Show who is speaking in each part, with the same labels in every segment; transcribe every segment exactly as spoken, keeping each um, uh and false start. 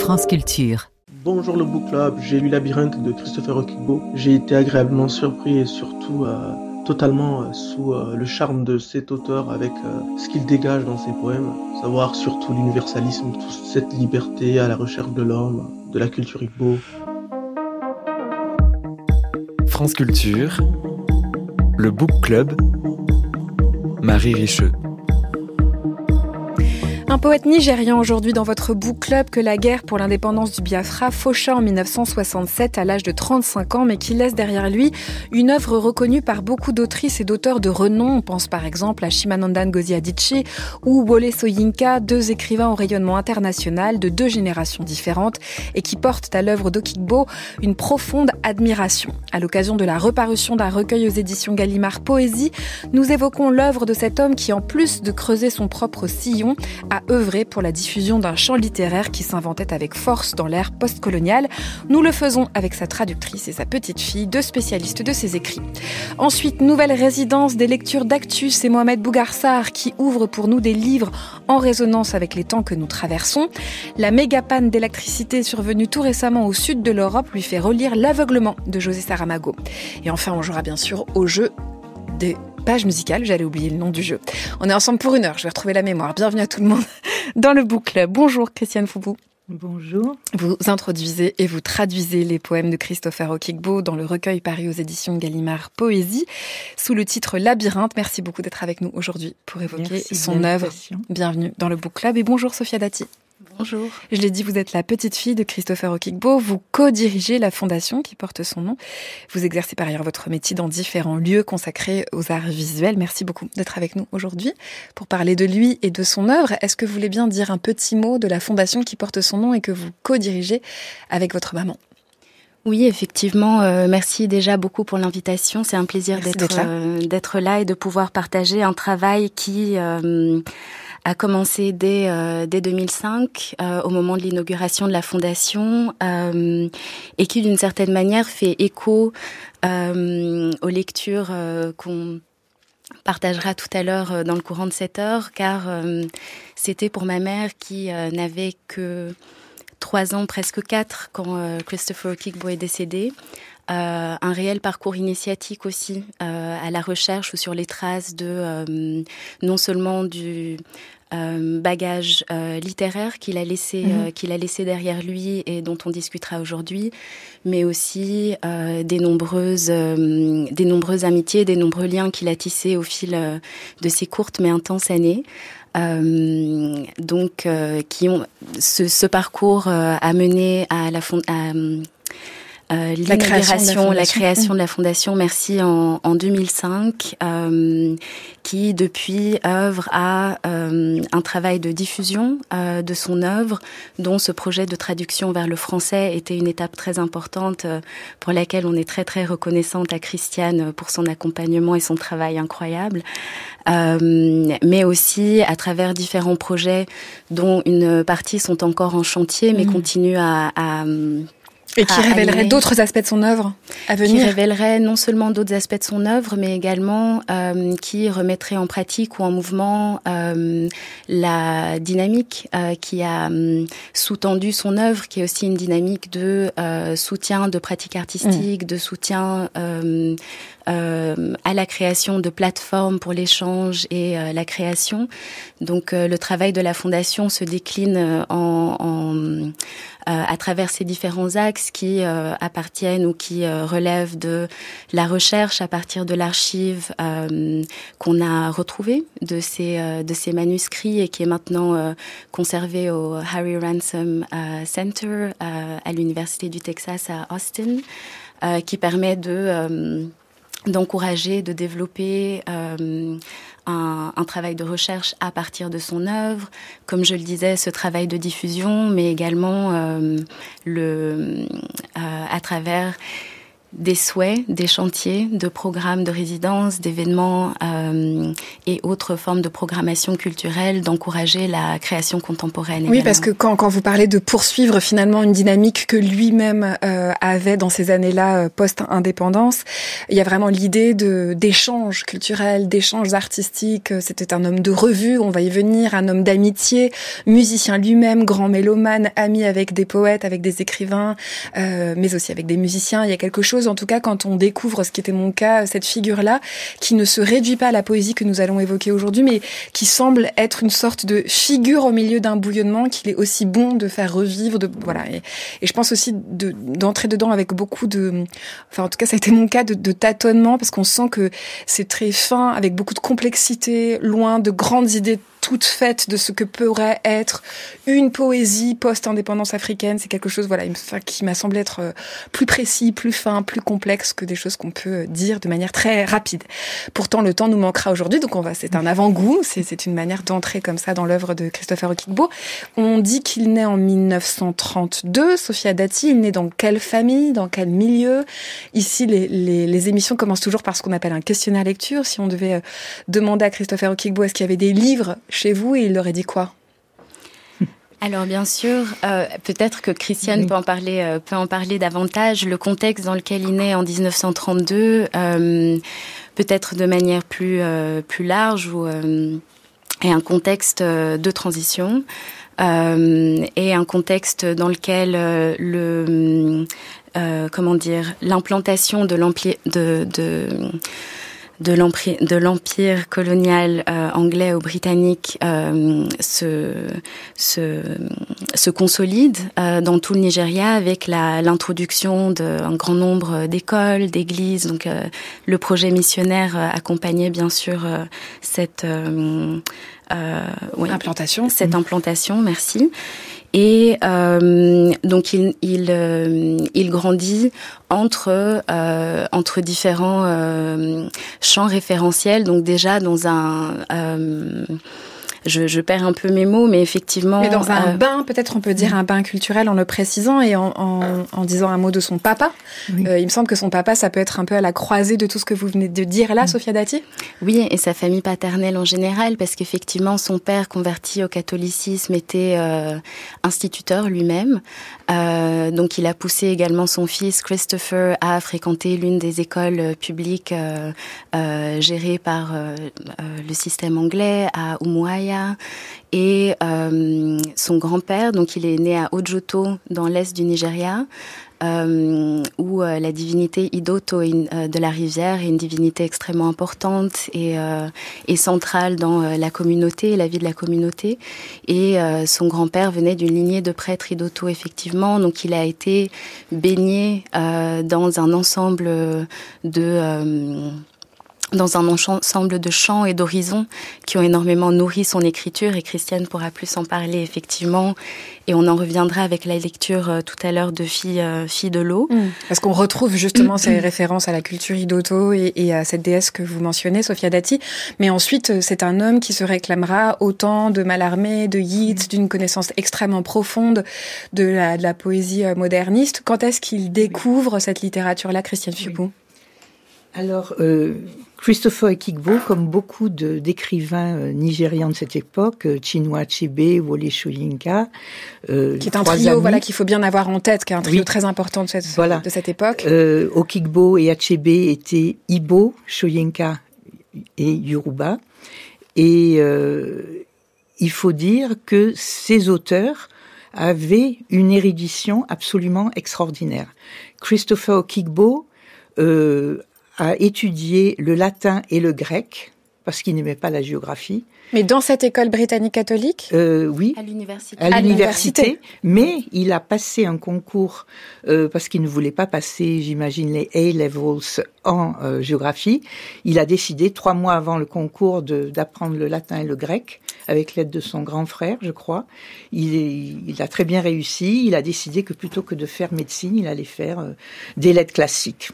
Speaker 1: France Culture.
Speaker 2: Bonjour le Book Club, j'ai lu Labyrinthe de Christopher Okigbo. J'ai été agréablement surpris et surtout euh, totalement euh, sous euh, le charme de cet auteur avec euh, ce qu'il dégage dans ses poèmes, savoir surtout l'universalisme, toute cette liberté à la recherche de l'homme, de la culture Igbo.
Speaker 3: France Culture, le Book Club, Marie Richeux.
Speaker 4: Un poète nigérian aujourd'hui dans votre book club que la guerre pour l'indépendance du Biafra faucha en dix-neuf cent soixante-sept à l'âge de trente-cinq ans, mais qui laisse derrière lui une œuvre reconnue par beaucoup d'autrices et d'auteurs de renom. On pense par exemple à Chimamanda Ngozi Adichie ou Wole Soyinka, deux écrivains au rayonnement international de deux générations différentes et qui portent à l'œuvre d'Okigbo une profonde admiration. À l'occasion de la reparution d'un recueil aux éditions Gallimard Poésie, nous évoquons l'œuvre de cet homme qui, en plus de creuser son propre sillon, a œuvré pour la diffusion d'un champ littéraire qui s'inventait avec force dans l'ère postcoloniale. Nous le faisons avec sa traductrice et sa petite fille, deux spécialistes de ses écrits. Ensuite, nouvelle résidence des lectures d'Actus, c'est Mohamed Bougarsar qui ouvre pour nous des livres en résonance avec les temps que nous traversons. La méga panne d'électricité survenue tout récemment au sud de l'Europe lui fait relire L'aveuglement de José Saramago. Et enfin, on jouera bien sûr au jeu des page musicale, j'allais oublier le nom du jeu. On est ensemble pour une heure, je vais retrouver la mémoire. Bienvenue à tout le monde dans le Book Club. Bonjour Christiane Foubou.
Speaker 5: Bonjour.
Speaker 4: Vous introduisez et vous traduisez les poèmes de Christopher Okigbo dans le recueil paru aux éditions Gallimard Poésie sous le titre Labyrinthe. Merci beaucoup d'être avec nous aujourd'hui pour évoquer
Speaker 5: Merci
Speaker 4: son œuvre. Bienvenue dans le Book Club et bonjour Sophia Dati.
Speaker 5: Bonjour.
Speaker 4: Je l'ai dit, vous êtes la petite fille de Christopher Okigbo. Vous co-dirigez la fondation qui porte son nom. Vous exercez par ailleurs votre métier dans différents lieux consacrés aux arts visuels. Merci beaucoup d'être avec nous aujourd'hui pour parler de lui et de son œuvre. Est-ce que vous voulez bien dire un petit mot de la fondation qui porte son nom et que vous co-dirigez avec votre maman ?
Speaker 5: Oui, effectivement. Euh, merci déjà beaucoup pour l'invitation. C'est un plaisir d'être,
Speaker 4: d'être, là.
Speaker 5: Euh, d'être là et de pouvoir partager un travail qui... Euh, a commencé dès euh, dès deux mille cinq, euh, au moment de l'inauguration de la fondation, euh, et qui d'une certaine manière fait écho euh, aux lectures euh, qu'on partagera tout à l'heure dans le courant de cette heure, car euh, c'était pour ma mère qui euh, n'avait que trois ans, presque quatre, quand euh, Christopher Okigbo est décédé. Euh, un réel parcours initiatique aussi euh, à la recherche ou sur les traces de euh, non seulement du euh, bagage euh, littéraire qu'il a laissé mmh. euh, qu'il a laissé derrière lui et dont on discutera aujourd'hui, mais aussi euh, des nombreuses euh, des nombreuses amitiés, des nombreux liens qu'il a tissés au fil euh, de ces courtes mais intenses années. Euh, donc euh, qui ont ce, ce parcours euh, a mené à la fond, à Euh,
Speaker 4: la création,
Speaker 5: la création de la fondation, merci, en, en deux mille cinq, euh, qui depuis œuvre à euh, un travail de diffusion euh, de son œuvre, dont ce projet de traduction vers le français était une étape très importante euh, pour laquelle on est très très reconnaissante à Christiane pour son accompagnement et son travail incroyable. Euh, mais aussi à travers différents projets dont une partie sont encore en chantier, mais mmh. continuent à, à
Speaker 4: Et qui révélerait d'autres aspects de son œuvre à venir.
Speaker 5: Qui révélerait non seulement d'autres aspects de son œuvre, mais également euh, qui remettrait en pratique ou en mouvement euh, la dynamique euh, qui a euh, sous-tendu son œuvre, qui est aussi une dynamique de euh, soutien de pratiques artistiques, mmh. de soutien euh, euh, à la création de plateformes pour l'échange et euh, la création. Donc euh, le travail de la Fondation se décline en... en Euh, à travers ces différents axes qui euh, appartiennent ou qui euh, relèvent de la recherche à partir de l'archive euh, qu'on a retrouvée de ces euh, de ces manuscrits et qui est maintenant euh, conservé au Harry Ransom euh, Center euh, à l'Université du Texas à Austin, euh, qui permet de euh, d'encourager, de développer euh, un, un travail de recherche à partir de son œuvre, comme je le disais, ce travail de diffusion, mais également euh, le, euh, à travers des souhaits, des chantiers, de programmes de résidence, d'événements euh, et autres formes de programmation culturelle, d'encourager la création contemporaine.
Speaker 4: Oui,
Speaker 5: également.
Speaker 4: Parce que quand, quand vous parlez de poursuivre finalement une dynamique que lui-même euh, avait dans ces années-là euh, post-indépendance, il y a vraiment l'idée de d'échanges culturels, d'échanges artistiques. C'était un homme de revue, on va y venir, un homme d'amitié, musicien lui-même, grand mélomane, ami avec des poètes, avec des écrivains, euh, mais aussi avec des musiciens. Il y a quelque chose, en tout cas, quand on découvre, ce qui était mon cas, cette figure-là, qui ne se réduit pas à la poésie que nous allons évoquer aujourd'hui, mais qui semble être une sorte de figure au milieu d'un bouillonnement qu'il est aussi bon de faire revivre. De, voilà. Et, et je pense aussi de, d'entrer dedans avec beaucoup de... Enfin, en tout cas, ça a été mon cas de, de tâtonnement, parce qu'on sent que c'est très fin, avec beaucoup de complexité, loin de grandes idées toute faite de ce que pourrait être une poésie post-indépendance africaine. C'est quelque chose, voilà, qui m'a semblé être plus précis, plus fin, plus complexe que des choses qu'on peut dire de manière très rapide. Pourtant, le temps nous manquera aujourd'hui, donc on va, c'est un avant-goût, c'est, c'est une manière d'entrer comme ça dans l'œuvre de Christopher Okigbo. On dit qu'il naît en mille neuf cent trente-deux, Sofia Dati. Il naît dans quelle famille, dans quel milieu? Ici, les, les, les émissions commencent toujours par ce qu'on appelle un questionnaire lecture. Si on devait demander à Christopher Okigbo est-ce qu'il y avait des livres chez vous, et il leur a dit quoi?
Speaker 5: Alors bien sûr, euh, peut-être que Christiane oui. peut en parler, euh, peut en parler davantage. Le contexte dans lequel il naît en dix-neuf cent trente-deux, euh, peut-être de manière plus euh, plus large, ou euh, est un contexte de transition euh, et un contexte dans lequel euh, le euh, comment dire l'implantation de l'empire de, de de l'empire, de l'empire colonial euh, anglais ou britannique euh, se, se, se consolide euh, dans tout le Nigeria avec la, l'introduction d'un grand nombre d'écoles, d'églises. Donc euh, le projet missionnaire euh, accompagnait bien sûr euh, cette euh, euh, oui,
Speaker 4: implantation.
Speaker 5: Cette implantation, merci. Et euh, donc il il euh, il grandit entre euh, entre différents euh, champs référentiels. Donc déjà dans un euh, Je, je perds un peu mes mots, mais effectivement...
Speaker 4: Mais dans un euh, bain, peut-être on peut dire un bain culturel en le précisant et en, en, en disant un mot de son papa. Oui. Euh, il me semble que son papa, ça peut être un peu à la croisée de tout ce que vous venez de dire là, oui. Sofia Dati.
Speaker 5: Oui, et sa famille paternelle en général, parce qu'effectivement, son père converti au catholicisme était euh, instituteur lui-même. Euh, donc il a poussé également son fils Christopher à fréquenter l'une des écoles publiques euh, euh, gérées par euh, le système anglais à Umuahia. Et euh, son grand-père, donc il est né à Ojoto, dans l'est du Nigeria, euh, où euh, la divinité Idoto euh, de la rivière est une divinité extrêmement importante et, euh, et centrale dans euh, la communauté, la vie de la communauté. Et euh, son grand-père venait d'une lignée de prêtres Idoto, effectivement, donc il a été baigné euh, dans un ensemble de... Euh, dans un ensemble de chants et d'horizons qui ont énormément nourri son écriture, et Christiane pourra plus en parler effectivement, et on en reviendra avec la lecture euh, tout à l'heure de Filles euh, Filles de l'eau.
Speaker 4: Mmh. Parce qu'on retrouve justement ces références à la culture Idoto et, et à cette déesse que vous mentionnez, Sofia Dati, mais ensuite c'est un homme qui se réclamera autant de Mallarmé, de Yeats, d'une connaissance extrêmement profonde de la, de la poésie moderniste. Quand est-ce qu'il découvre cette littérature-là, Christiane Fubou?
Speaker 1: Alors, euh, Christopher Okigbo, comme beaucoup de, d'écrivains euh, nigérians de cette époque, euh, Chinua Achebe, Wole Soyinka, euh,
Speaker 4: qui est un trio, amis, voilà, qu'il faut bien avoir en tête, qui est un trio oui, très important de cette,
Speaker 1: voilà.
Speaker 4: de cette époque.
Speaker 1: Euh, Okigbo et Achebe étaient Igbo, Soyinka et Yoruba, et euh, il faut dire que ces auteurs avaient une érudition absolument extraordinaire. Christopher Okigbo euh, a étudié le latin et le grec, parce qu'il n'aimait pas la géographie.
Speaker 4: Mais dans cette école britannique catholique ?
Speaker 1: euh, Oui,
Speaker 5: à l'université.
Speaker 1: À, à l'université, l'université. Mais il a passé un concours, euh, parce qu'il ne voulait pas passer, j'imagine, les A-levels en euh, géographie. Il a décidé, trois mois avant le concours, de, d'apprendre le latin et le grec, avec l'aide de son grand frère, je crois. Il, est, il a très bien réussi. Il a décidé que plutôt que de faire médecine, il allait faire euh, des lettres classiques.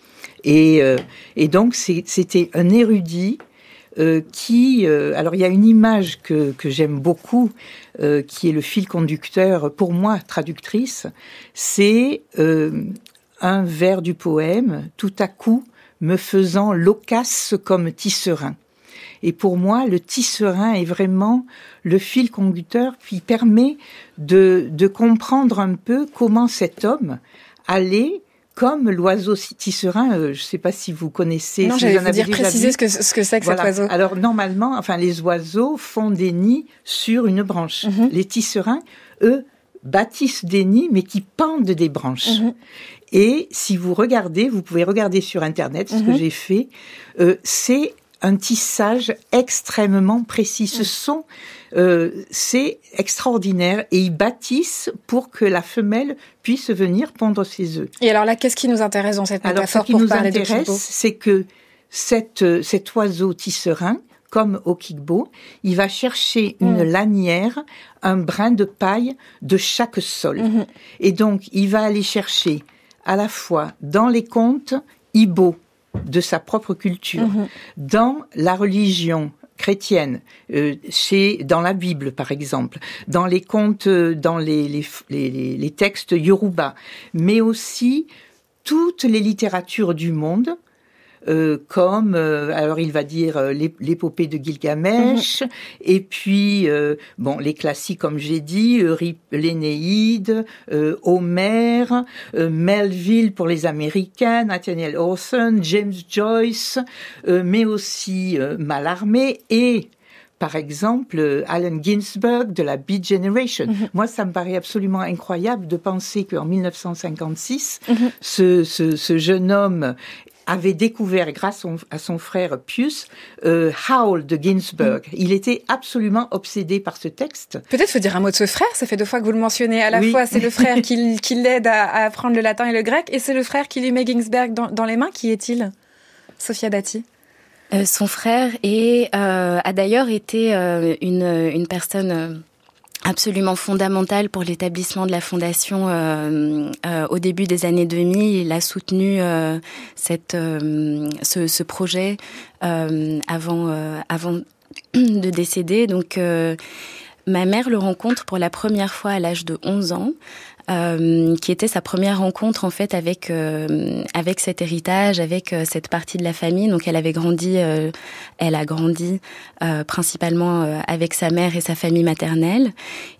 Speaker 1: Et, euh, et donc c'est, c'était un érudit euh, qui, euh, alors il y a une image que, que j'aime beaucoup, euh, qui est le fil conducteur pour moi, traductrice, c'est euh, un vers du poème, tout à coup me faisant loquace comme tisserin. Et pour moi, le tisserin est vraiment le fil conducteur qui permet de, de comprendre un peu comment cet homme allait, comme l'oiseau tisserin, euh, je ne sais pas si vous connaissez.
Speaker 4: Non,
Speaker 1: si
Speaker 4: j'allais
Speaker 1: vous
Speaker 4: vous dire préciser
Speaker 1: vu.
Speaker 4: ce que, ce que c'est que
Speaker 1: Voilà.
Speaker 4: cet oiseau.
Speaker 1: Alors normalement, enfin les oiseaux font des nids sur une branche. Mm-hmm. Les tisserins, eux, bâtissent des nids, mais qui pendent des branches. Mm-hmm. Et si vous regardez, vous pouvez regarder sur Internet ce mm-hmm. que j'ai fait, euh, c'est un tissage extrêmement précis. Ce sont, euh, c'est extraordinaire. Et ils bâtissent pour que la femelle puisse venir pondre ses œufs.
Speaker 4: Et alors là, qu'est-ce qui nous intéresse dans cette métaphore pour parler de Okigbo ?
Speaker 1: Alors, ce qui nous intéresse, c'est que cette, cet oiseau tisserin, comme Okigbo, il va chercher une mmh. lanière, un brin de paille de chaque sol. Mmh. Et donc, il va aller chercher à la fois dans les contes Ibo, de sa propre culture, mmh. dans la religion chrétienne, euh, chez, dans la Bible par exemple, dans les contes, dans les, les, les, les textes Yoruba, mais aussi toutes les littératures du monde, Euh, comme, euh, alors il va dire euh, l'épopée de Gilgamesh, mmh. et puis, euh, bon, les classiques, comme j'ai dit, euh, l'Énéide, euh, Homère, euh, Melville pour les Américains, Nathaniel Hawthorne, James Joyce, euh, mais aussi euh, Mallarmé et... Par exemple, Allen Ginsberg de la Beat Generation. Mm-hmm. Moi, ça me paraît absolument incroyable de penser qu'en dix-neuf cent cinquante-six, mm-hmm. ce, ce, ce jeune homme avait découvert, grâce à son frère Pius, euh, Howl de Ginsberg. Mm. Il était absolument obsédé par ce texte.
Speaker 4: Peut-être faut dire un mot de ce frère. Ça fait deux fois que vous le mentionnez. À la
Speaker 1: oui.
Speaker 4: fois, c'est le frère qui, qui l'aide à, à apprendre le latin et le grec, et c'est le frère qui lui met Ginsberg dans, dans les mains. Qui est-il ? Sophia Dati.
Speaker 5: Euh, son frère est, euh, a d'ailleurs été euh, une, une personne euh, absolument fondamentale pour l'établissement de la fondation euh, euh, au début des années deux mille. Il a soutenu euh, cette, euh, ce, ce projet euh, avant, euh, avant de décéder. Donc, euh, ma mère le rencontre pour la première fois à l'âge de onze ans. Euh, qui était sa première rencontre en fait avec euh, avec cet héritage, avec euh, cette partie de la famille. Donc elle avait grandi, euh, elle a grandi euh, principalement euh, avec sa mère et sa famille maternelle.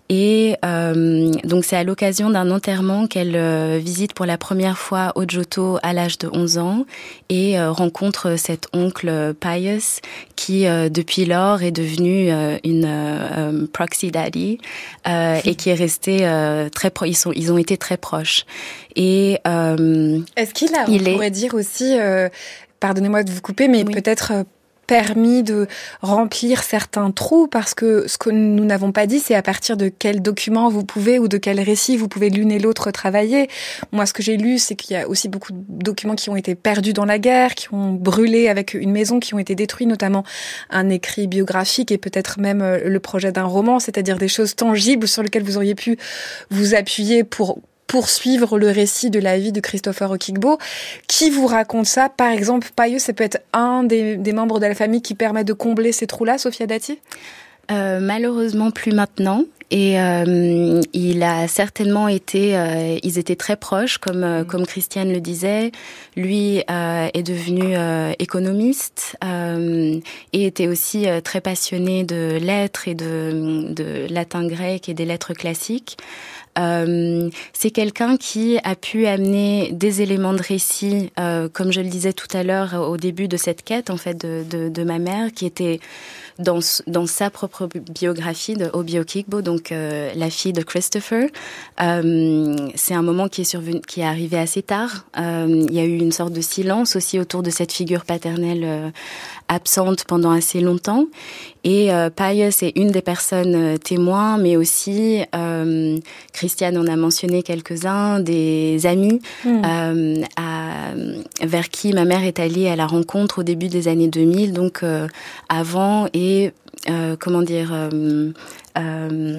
Speaker 5: Et euh, donc c'est à l'occasion d'un enterrement qu'elle euh, visite pour la première fois Ojoto à l'âge de onze ans et euh, rencontre cet oncle Pius qui euh, depuis lors est devenu euh, une euh, proxy daddy euh, et qui est resté euh, très pro- ils sont ils ont été très proches. Et euh,
Speaker 4: est-ce qu'il a, on
Speaker 5: il
Speaker 4: pourrait
Speaker 5: est...
Speaker 4: dire aussi, euh, pardonnez-moi de vous couper, mais oui. peut-être euh, permis de remplir certains trous, parce que ce que nous n'avons pas dit, c'est à partir de quel document vous pouvez ou de quel récit vous pouvez l'une et l'autre travailler. Moi, ce que j'ai lu, c'est qu'il y a aussi beaucoup de documents qui ont été perdus dans la guerre, qui ont brûlé avec une maison, qui ont été détruits, notamment un écrit biographique et peut-être même le projet d'un roman, c'est-à-dire des choses tangibles sur lesquelles vous auriez pu vous appuyer pour poursuivre le récit de la vie de Christopher Okigbo. Qui vous raconte ça ? Par exemple, Pius, ça peut être un des, des membres de la famille qui permet de combler ces trous-là, Sophia Dati ?
Speaker 5: euh, Malheureusement, plus maintenant. Et euh, il a certainement été, euh, ils étaient très proches, comme euh, comme Christiane le disait. Lui euh, est devenu euh, économiste euh, et était aussi euh, très passionné de lettres et de, de latin grec et des lettres classiques. Euh, c'est quelqu'un qui a pu amener des éléments de récit, euh, comme je le disais tout à l'heure au début de cette quête en fait de, de, de ma mère, qui était dans, dans sa propre biographie de Obi Okigbo, donc euh, la fille de Christopher. Euh, c'est un moment qui est survenu, qui est arrivé assez tard. Euh, il y a eu une sorte de silence aussi autour de cette figure paternelle euh, absente pendant assez longtemps. Et euh, Pius est une des personnes euh, témoins, mais aussi, euh, Christiane en a mentionné quelques-uns, des amis mmh. euh, à, vers qui ma mère est allée à la rencontre au début des années deux mille, donc euh, avant et, euh, comment dire... Euh, euh,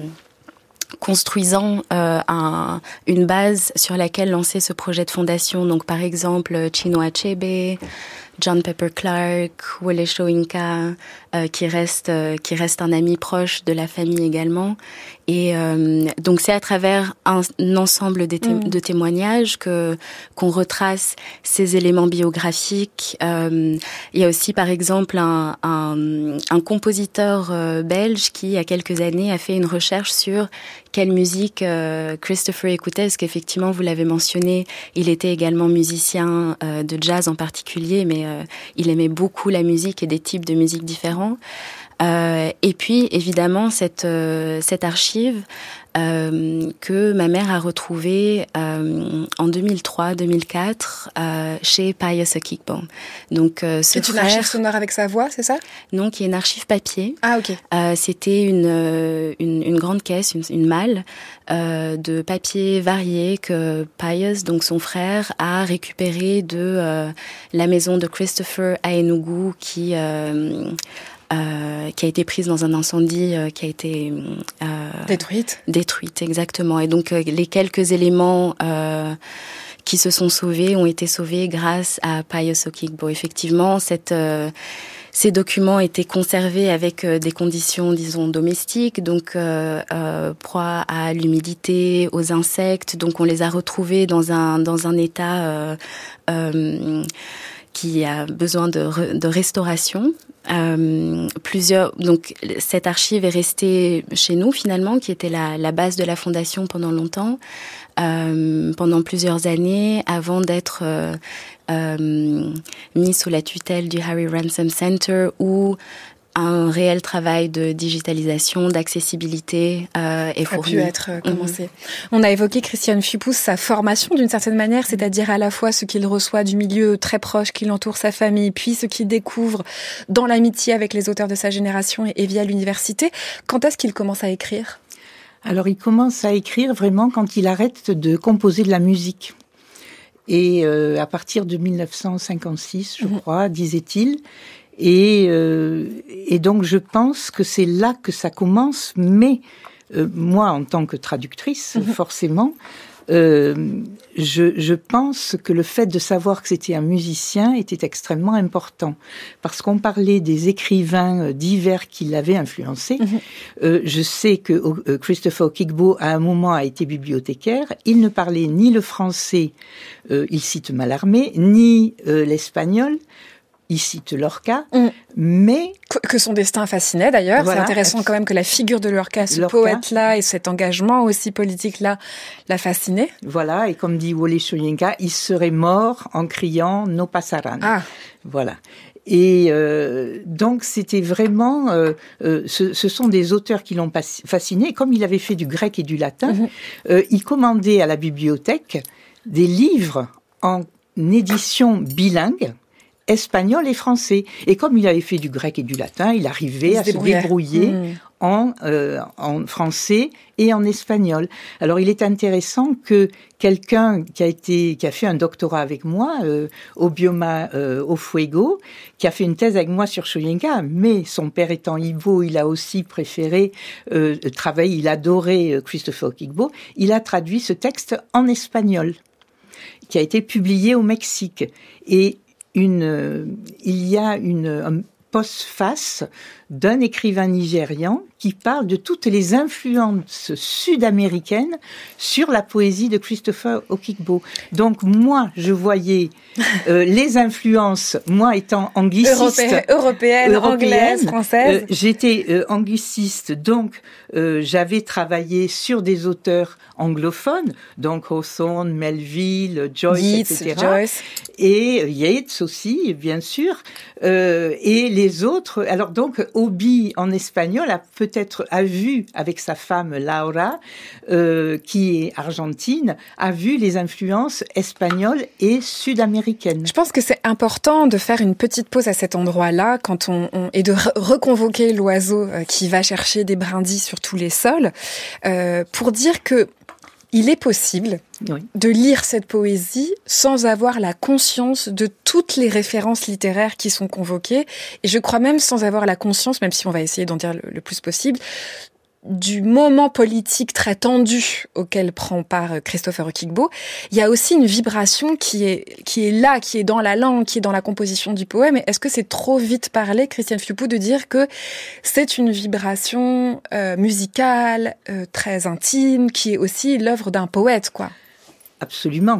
Speaker 5: construisant euh, un, une base sur laquelle lancer ce projet de fondation. Donc, par exemple, Chinua Achebe, John Pepper Clark, Wole Soyinka, euh, qui reste euh, qui reste un ami proche de la famille également. Et euh, donc c'est à travers un, un ensemble de, té- mmh. de témoignages que qu'on retrace ces éléments biographiques. Euh, il y a aussi par exemple un un, un compositeur euh, belge qui il y a quelques années a fait une recherche sur quelle musique euh, Christopher écoutait, parce qu'effectivement vous l'avez mentionné, il était également musicien euh, de jazz en particulier, mais euh, il aimait beaucoup la musique et des types de musique différents. Euh, et puis évidemment cette euh, cette archive euh, que ma mère a retrouvée euh, en deux mille trois deux mille quatre euh, chez Pius Okigbo. Donc euh, ce
Speaker 4: c'est frère, une archive sonore avec sa voix, c'est ça?
Speaker 5: Non, qui est une archive papier.
Speaker 4: Ah ok.
Speaker 5: Euh, c'était une, une une grande caisse, une, une malle euh, de papier varié que Pius, donc son frère, a récupéré de euh, la maison de Christopher à Enugu, qui euh, Euh, qui a été prise dans un incendie, euh, qui a été euh,
Speaker 4: détruite.
Speaker 5: Détruite, exactement. Et donc euh, les quelques éléments euh, qui se sont sauvés ont été sauvés grâce à Pius Okigbo. Effectivement, cette euh, ces documents étaient conservés avec euh, des conditions, disons, domestiques, donc euh, euh, proie à l'humidité, aux insectes. Donc on les a retrouvés dans un dans un état euh, euh, qui a besoin de, re, de restauration. Euh, plusieurs, donc cette archive est restée chez nous finalement, qui était la, la base de la fondation pendant longtemps, euh, pendant plusieurs années, avant d'être euh, euh, mise sous la tutelle du Harry Ransom Center, où un réel travail de digitalisation, d'accessibilité euh, est fourni.
Speaker 4: A pu être euh, commencé. Mm-hmm. On a évoqué, Christiane Phupous, sa formation d'une certaine manière, c'est-à-dire à la fois ce qu'il reçoit du milieu très proche qui l'entoure, sa famille, puis ce qu'il découvre dans l'amitié avec les auteurs de sa génération et, et via l'université. Quand est-ce qu'il commence à écrire ?
Speaker 1: Alors, il commence à écrire vraiment quand il arrête de composer de la musique. Et euh, à partir de dix-neuf cent cinquante-six, je mm-hmm. crois, disait-il. Et, euh, et donc je pense que c'est là que ça commence, mais euh, moi en tant que traductrice, mmh. forcément, euh, je, je pense que le fait de savoir que c'était un musicien était extrêmement important, parce qu'on parlait des écrivains divers qui l'avaient influencé. Mmh. Euh, je sais que euh, Christopher Okigbo à un moment a été bibliothécaire, il ne parlait ni le français, euh, il cite Mallarmé, ni euh, l'espagnol. Il cite Lorca, mm. mais...
Speaker 4: Que, que son destin fascinait d'ailleurs. Voilà. C'est intéressant quand même que la figure de Lorca, ce Lorca. poète-là et cet engagement aussi politique-là, l'a fasciné.
Speaker 1: Voilà, et comme dit Wole Soyinka, il serait mort en criant « No pasarán ».
Speaker 4: Ah.
Speaker 1: Voilà. Et euh, donc c'était vraiment, euh, euh, ce, ce sont des auteurs qui l'ont fasciné. Comme il avait fait du grec et du latin, mm-hmm. euh, il commandait à la bibliothèque des livres en édition bilingue, espagnol et français. Et comme il avait fait du grec et du latin, il arrivait il à se débrouiller mmh. en, euh, en français et en espagnol. Alors, il est intéressant que quelqu'un qui a été, qui a fait un doctorat avec moi, euh, Obioma euh, Ofuego, qui a fait une thèse avec moi sur Soyinka, mais son père étant Igbo, il a aussi préféré euh, travailler, il adorait Christopher Okigbo, il a traduit ce texte en espagnol, qui a été publié au Mexique. Et Une, euh, il y a une un postface d'un écrivain nigérian qui parle de toutes les influences sud-américaines sur la poésie de Christopher Okigbo. Donc moi, je voyais euh, les influences, moi étant angliciste,
Speaker 4: Europé- européenne,
Speaker 1: européenne,
Speaker 4: anglaise, française.
Speaker 1: Euh, j'étais euh, angliciste, donc euh, j'avais travaillé sur des auteurs anglophones, donc Hawthorne, Melville, Joyce,
Speaker 4: Yeats,
Speaker 1: et cetera.
Speaker 4: Joyce.
Speaker 1: Et Yeats aussi, bien sûr. Euh, et les autres, alors donc Obi en espagnol a peut-être a vu avec sa femme Laura, euh, qui est argentine, a vu les influences espagnoles et sud-américaines.
Speaker 4: Je pense que c'est important de faire une petite pause à cet endroit-là quand on, on et de re- reconvoquer l'oiseau euh, qui va chercher des brindilles sur tous les sols euh, pour dire que il est possible oui. de lire cette poésie sans avoir la conscience de toutes les références littéraires qui sont convoquées, et je crois même sans avoir la conscience, même si on va essayer d'en dire le, le plus possible, du moment politique très tendu auquel prend part Christopher Okigbo, il y a aussi une vibration qui est qui est là, qui est dans la langue, qui est dans la composition du poème. Et est-ce que c'est trop vite parlé, Christiane Philippot, de dire que c'est une vibration euh, musicale euh, très intime, qui est aussi l'œuvre d'un poète, quoi?
Speaker 1: Absolument.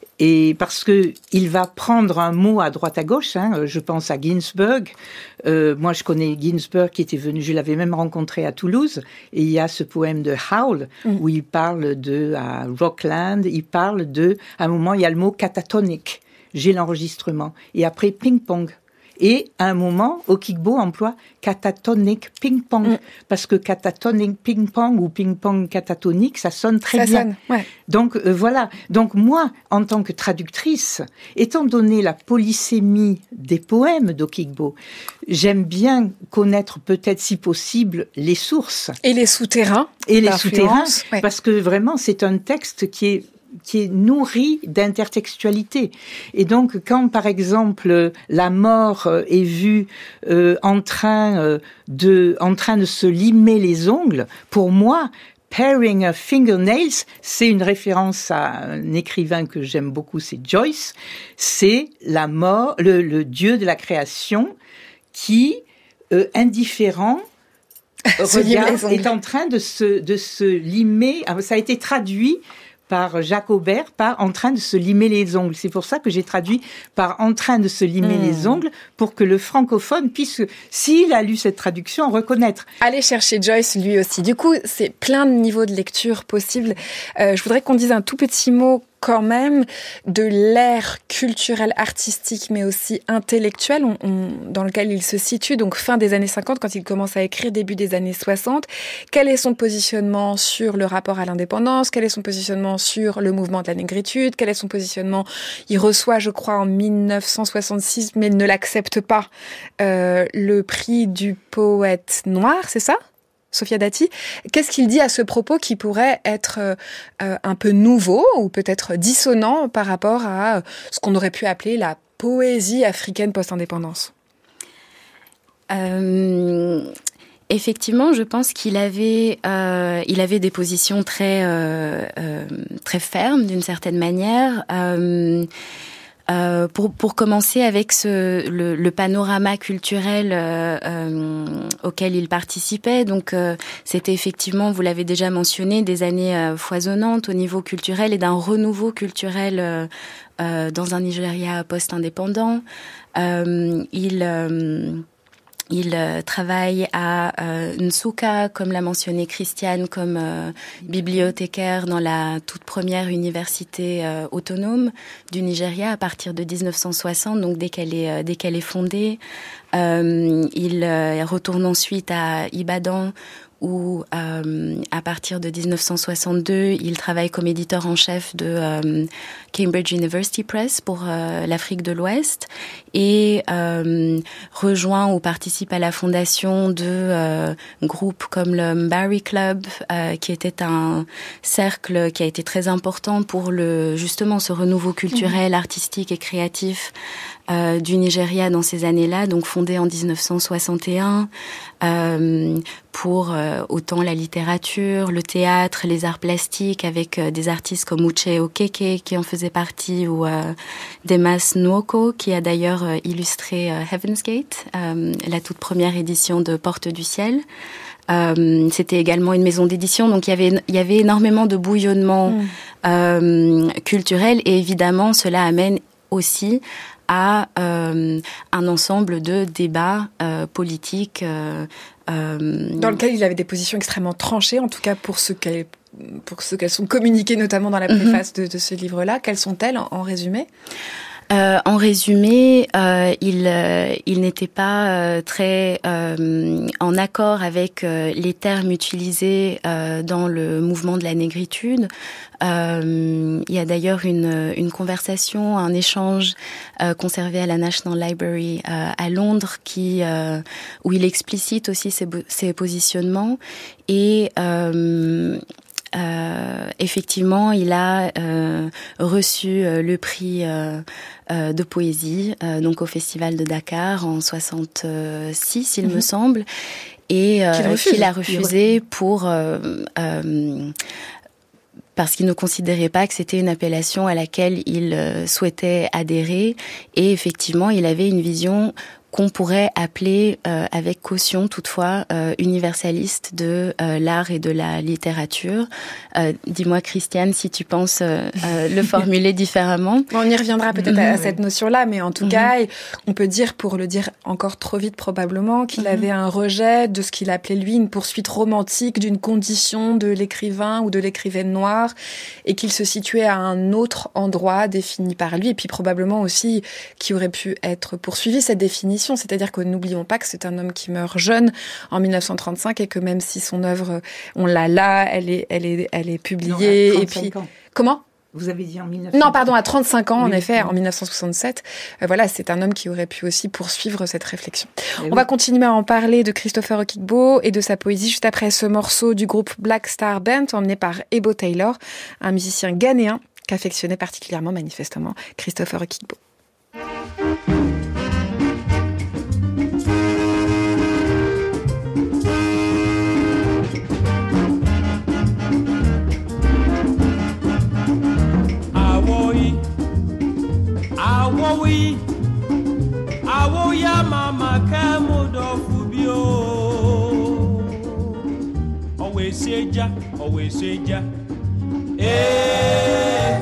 Speaker 1: Et parce que il va prendre un mot à droite à gauche, hein, je pense à Ginsberg. Euh, moi, je connais Ginsberg qui était venu, je l'avais même rencontré à Toulouse. Et il y a ce poème de Howl mmh. où il parle de à Rockland, il parle de, à un moment, il y a le mot catatonique. J'ai l'enregistrement. Et après, ping-pong. Et à un moment, Okigbo emploie catatonique ping-pong. Mm. Parce que catatonique ping-pong ou ping-pong catatonique, ça sonne très
Speaker 4: ça
Speaker 1: bien.
Speaker 4: Sonne, ouais.
Speaker 1: Donc euh, voilà. Donc moi, en tant que traductrice, étant donné la polysémie des poèmes d'Okigbo, j'aime bien connaître peut-être, si possible, les sources.
Speaker 4: Et les souterrains.
Speaker 1: Et les souterrains.
Speaker 4: Ouais.
Speaker 1: Parce que vraiment, c'est un texte qui est qui est nourri d'intertextualité. Et donc, quand, par exemple, la mort est vue euh, en train euh, de, en train de se limer les ongles, pour moi, paring her fingernails, c'est une référence à un écrivain que j'aime beaucoup, c'est Joyce. C'est la mort, le, le dieu de la création qui, euh, indifférent, regarde, est en train de se, de se limer. Ça a été traduit par Jacques Aubert, par en train de se limer les ongles. C'est pour ça que j'ai traduit par en train de se limer mmh. les ongles, pour que le francophone puisse, s'il a lu cette traduction, reconnaître.
Speaker 4: Allez chercher Joyce, lui aussi. Du coup, c'est plein de niveaux de lecture possibles. Euh, je voudrais qu'on dise un tout petit mot quand même de l'ère culturelle, artistique, mais aussi intellectuelle on, on, dans lequel il se situe, donc fin des années cinquante, quand il commence à écrire, début des années soixante. Quel est son positionnement sur le rapport à l'indépendance? Quel est son positionnement sur le mouvement de la négritude? Quel est son positionnement? Il reçoit, je crois, en mille neuf cent soixante-six, mais ne l'accepte pas, euh, le prix du poète noir, c'est ça ? Sophia Dati, qu'est-ce qu'il dit à ce propos qui pourrait être euh, un peu nouveau ou peut-être dissonant par rapport à ce qu'on aurait pu appeler la poésie africaine post-indépendance?
Speaker 5: euh, Effectivement, je pense qu'il avait, euh, il avait des positions très, euh, euh, très fermes d'une certaine manière. Euh, Euh, pour pour commencer avec ce le, le panorama culturel euh, euh, auquel il participait, donc euh, c'était effectivement, vous l'avez déjà mentionné, des années euh, foisonnantes au niveau culturel et d'un renouveau culturel euh, euh, dans un Nigeria post-indépendant. Euh, il euh, Il euh, travaille à euh, Nsukka, comme l'a mentionné Christiane, comme euh, bibliothécaire dans la toute première université euh, autonome du Nigeria à partir de dix-neuf cent soixante, donc dès qu'elle est, euh, dès qu'elle est fondée. Euh, il euh, retourne ensuite à Ibadan, où euh, à partir de dix-neuf cent soixante-deux, il travaille comme éditeur en chef de euh, Cambridge University Press pour euh, l'Afrique de l'Ouest et euh, rejoint ou participe à la fondation de euh, groupes comme le Mbari Club, euh, qui était un cercle qui a été très important pour le justement ce renouveau culturel, mmh. artistique et créatif Euh, du Nigeria dans ces années-là, donc fondé en dix-neuf cent soixante et un, euh, pour euh, autant la littérature, le théâtre, les arts plastiques, avec euh, des artistes comme Uche Okeke qui en faisait partie, ou euh, Demas Nwoko qui a d'ailleurs euh, illustré euh, Heaven's Gate, euh, la toute première édition de Porte du Ciel. Euh, c'était également une maison d'édition, donc il y avait il y avait énormément de bouillonnement mmh. euh, culturel, et évidemment cela amène aussi à euh, un ensemble de débats euh, politiques. Euh, euh,
Speaker 4: dans lequel il avait des positions extrêmement tranchées, en tout cas pour ce qu'elles, pour ce qu'elles sont communiquées, notamment dans la préface mm-hmm. de, de ce livre-là. Quelles sont-elles, en, en résumé ?
Speaker 5: Euh, en résumé, euh, il, euh, il n'était pas euh, très euh, en accord avec euh, les termes utilisés euh, dans le mouvement de la négritude. Euh, il y a d'ailleurs une, une conversation, un échange euh, conservé à la National Library euh, à Londres, qui, euh, où il explicite aussi ses, ses positionnements. Et euh, Euh, effectivement, il a euh, reçu euh, le prix euh, euh, de poésie, euh, donc au Festival de Dakar en soixante-six, il mmh. me semble. et euh,
Speaker 4: qu'il, refuse.
Speaker 5: qu'il a refusé pour... Euh, euh, parce qu'il ne considérait pas que c'était une appellation à laquelle il euh, souhaitait adhérer. Et effectivement, il avait une vision qu'on pourrait appeler, euh, avec caution toutefois, euh, universaliste de euh, l'art et de la littérature. Euh, dis-moi, Christiane, si tu penses euh, euh, le formuler différemment.
Speaker 4: Bon, on y reviendra peut-être
Speaker 5: mmh,
Speaker 4: à cette notion-là, mais en tout mmh. cas, on peut dire, pour le dire encore trop vite probablement, qu'il mmh. avait un rejet de ce qu'il appelait lui une poursuite romantique d'une condition de l'écrivain ou de l'écrivaine noire, et qu'il se situait à un autre endroit défini par lui, et puis probablement aussi qui aurait pu être poursuivi cette définition. C'est-à-dire que n'oublions pas que c'est un homme qui meurt jeune en dix-neuf cent trente-cinq et que même si son œuvre, on l'a là, elle est, elle est, elle est publiée.
Speaker 1: Non,
Speaker 4: et puis
Speaker 1: ans.
Speaker 4: Comment ?
Speaker 1: Vous avez dit en mille neuf cents.
Speaker 4: Non, pardon, à trente-cinq ans, en
Speaker 1: oui,
Speaker 4: effet,
Speaker 1: oui.
Speaker 4: en dix-neuf cent soixante-sept. Euh, voilà, c'est un homme qui aurait pu aussi poursuivre cette réflexion.
Speaker 1: Et
Speaker 4: On
Speaker 1: oui.
Speaker 4: va continuer à en parler de Christopher Okigbo et de sa poésie juste après ce morceau du groupe Black Star Band, emmené par Ebo Taylor, un musicien ghanéen qu'affectionnait particulièrement, manifestement, Christopher Okigbo.
Speaker 6: Awowi, awoya mama kemodo fubio. Owe seja, owe seja. Eh,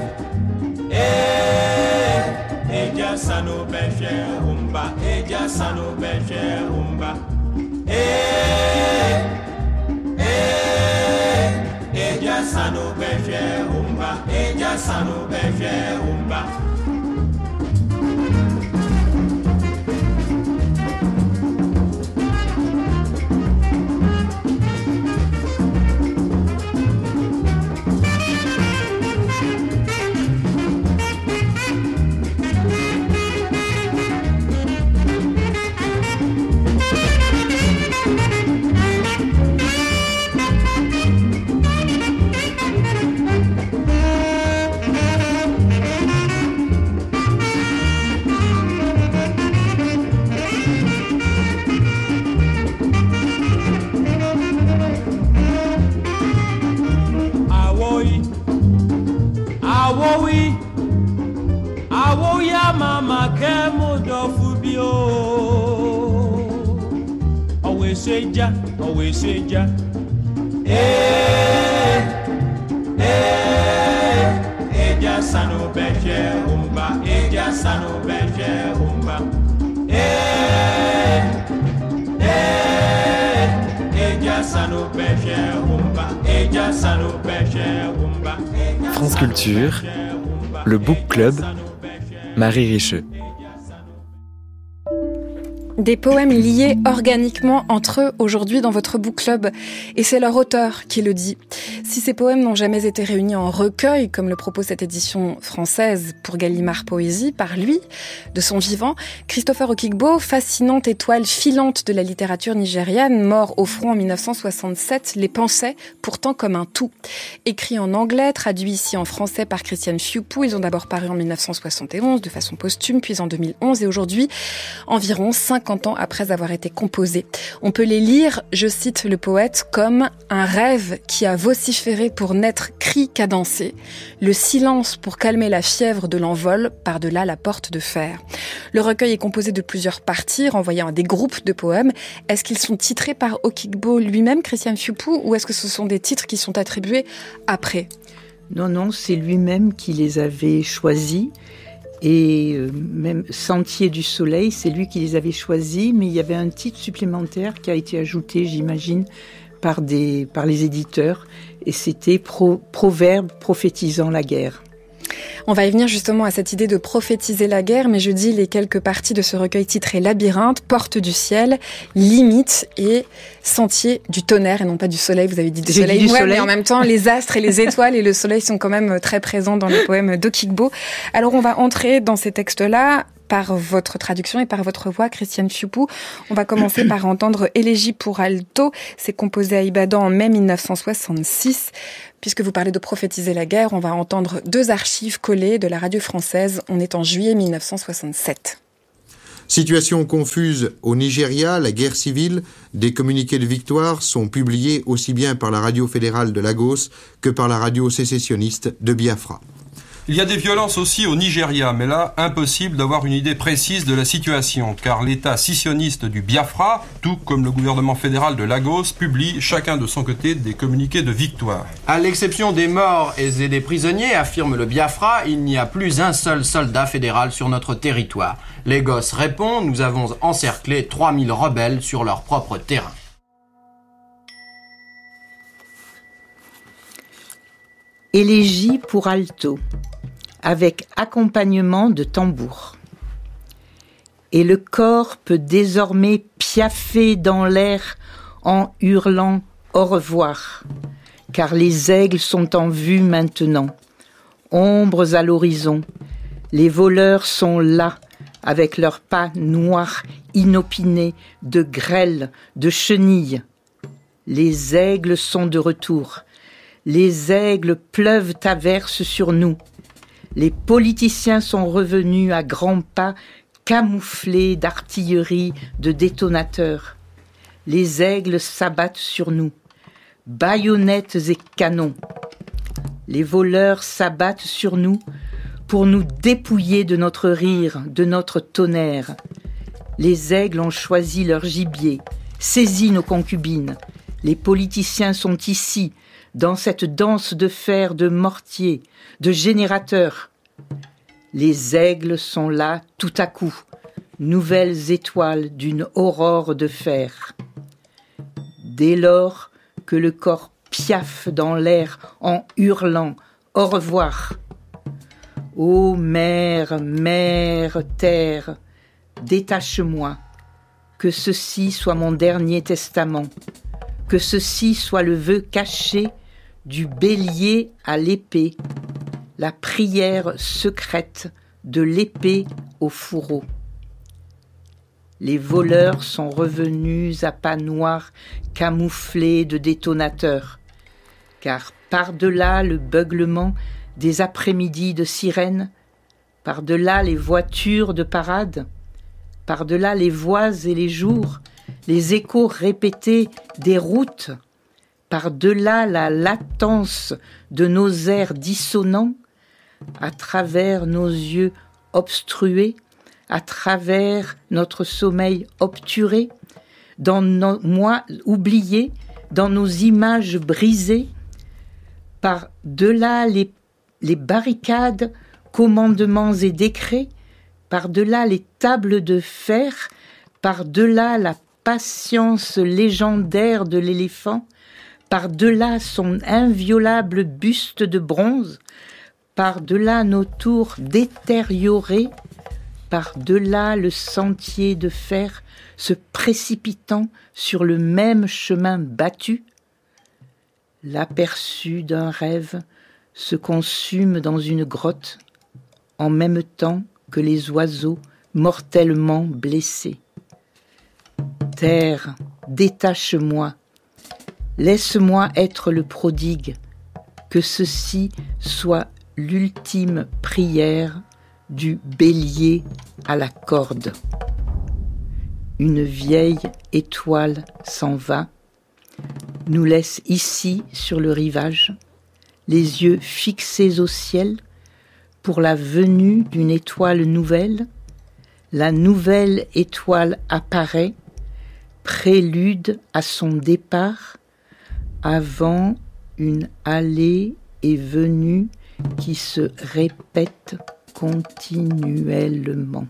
Speaker 6: eh, eja sano beshe umba, eja sano beshe umba. Eh, eh, eja sano beshe umba, eja sano beshe umba. Awowi, awoya mama kemodo fubio. Owe seja, owe seja. Eh, eh, eja sano beshe umba, eja sano beshe umba. Eh, eh, eja sano beshe umba, eja sano beshe umba.
Speaker 3: France Culture, le Book Club, Marie Richeux.
Speaker 4: Des poèmes liés organiquement entre eux aujourd'hui dans votre book club. Et c'est leur auteur qui le dit. Si ces poèmes n'ont jamais été réunis en recueil, comme le propose cette édition française pour Gallimard Poésie, par lui, de son vivant, Christopher Okigbo, fascinante étoile filante de la littérature nigériane, mort au front en dix-neuf cent soixante-sept, les pensait pourtant comme un tout. Écrit en anglais, traduit ici en français par Christian Fiupou, ils ont d'abord paru en dix-neuf cent soixante et onze de façon posthume, puis en deux mille onze et aujourd'hui, environ cinquante ans après avoir été composés. On peut les lire, je cite le poète, comme un rêve qui a vociféré pour naître cri cadencé, le silence pour calmer la fièvre de l'envol par-delà la porte de fer. Le recueil est composé de plusieurs parties renvoyant à des groupes de poèmes. Est-ce qu'ils sont titrés par Okigbo lui-même, Christian Fiupou, ou est-ce que ce sont des titres qui sont attribués après ?
Speaker 1: Non, non, c'est lui-même qui les avait choisis. Et euh, même Sentier du Soleil, c'est lui qui les avait choisis, mais il y avait un titre supplémentaire qui a été ajouté, j'imagine, par, des, par les éditeurs, et c'était Pro, Proverbe prophétisant la guerre.
Speaker 4: On va y venir justement à cette idée de prophétiser la guerre, mais je dis les quelques parties de ce recueil titré Labyrinthe, Porte du ciel, Limite et Sentier du tonnerre, et non pas du soleil, vous avez dit du
Speaker 1: J'ai
Speaker 4: soleil,
Speaker 1: dit du
Speaker 4: ouais,
Speaker 1: soleil.
Speaker 4: Mais en même temps, les astres et les étoiles et le soleil sont quand même très présents dans les poèmes d'Okigbo. Alors on va entrer dans ces textes-là par votre traduction et par votre voix, Christian Fiupou. On va commencer par entendre Élégie pour alto. C'est composé à Ibadan en mai dix-neuf cent soixante-six. Puisque vous parlez de prophétiser la guerre, on va entendre deux archives collées de la radio française. On est en juillet dix-neuf cent soixante-sept.
Speaker 7: Situation confuse au Nigeria, la guerre civile, des communiqués de victoire sont publiés aussi bien par la radio fédérale de Lagos que par la radio sécessionniste de Biafra.
Speaker 8: Il y a des violences aussi au Nigeria, mais là, impossible d'avoir une idée précise de la situation, car l'État scissioniste du Biafra, tout comme le gouvernement fédéral de Lagos, publie chacun de son côté des communiqués de victoire.
Speaker 9: À l'exception des morts et des prisonniers, affirme le Biafra, il n'y a plus un seul soldat fédéral sur notre territoire. Lagos répond, nous avons encerclé trois mille rebelles sur leur propre terrain.
Speaker 1: Élégie pour alto, avec accompagnement de tambour. Et le corps peut désormais piaffer dans l'air en hurlant au revoir, car les aigles sont en vue maintenant, ombres à l'horizon, les voleurs sont là, avec leurs pas noirs inopinés de grêle, de chenilles. Les aigles sont de retour. Les aigles pleuvent à verse sur nous. Les politiciens sont revenus à grands pas, camouflés d'artillerie, de détonateurs. Les aigles s'abattent sur nous, baïonnettes et canons. Les voleurs s'abattent sur nous pour nous dépouiller de notre rire, de notre tonnerre. Les aigles ont choisi leur gibier, saisi nos concubines. Les politiciens sont ici, dans cette danse de fer, de mortier, de générateurs. Les aigles sont là tout à coup, nouvelles étoiles d'une aurore de fer. Dès lors que le corps piaffe dans l'air en hurlant « Au revoir !» Ô mère, mère, terre, détache-moi, que ceci soit mon dernier testament, que ceci soit le vœu caché du bélier à l'épée, la prière secrète de l'épée au fourreau. Les voleurs sont revenus à pas noirs camouflés de détonateurs, car par-delà le beuglement des après-midi de sirènes, par-delà les voitures de parade, par-delà les voix et les jours, les échos répétés des routes, par-delà la latence de nos airs dissonants, à travers nos yeux obstrués, à travers notre sommeil obturé, dans nos mois oubliés, dans nos images brisées, par-delà les, les barricades, commandements et décrets, par-delà les tables de fer, par-delà la patience légendaire de l'éléphant, par-delà son inviolable buste de bronze, par-delà nos tours détériorées, par-delà le sentier de fer se précipitant sur le même chemin battu, l'aperçu d'un rêve se consume dans une grotte en même temps que les oiseaux mortellement blessés. Terre, détache-moi, laisse-moi être le prodigue, que ceci soit l'ultime prière du bélier à la corde. Une vieille étoile s'en va, nous laisse ici sur le rivage, les yeux fixés au ciel pour la venue d'une étoile nouvelle. La nouvelle étoile apparaît, prélude à son départ, avant une allée et venue qui se répète continuellement.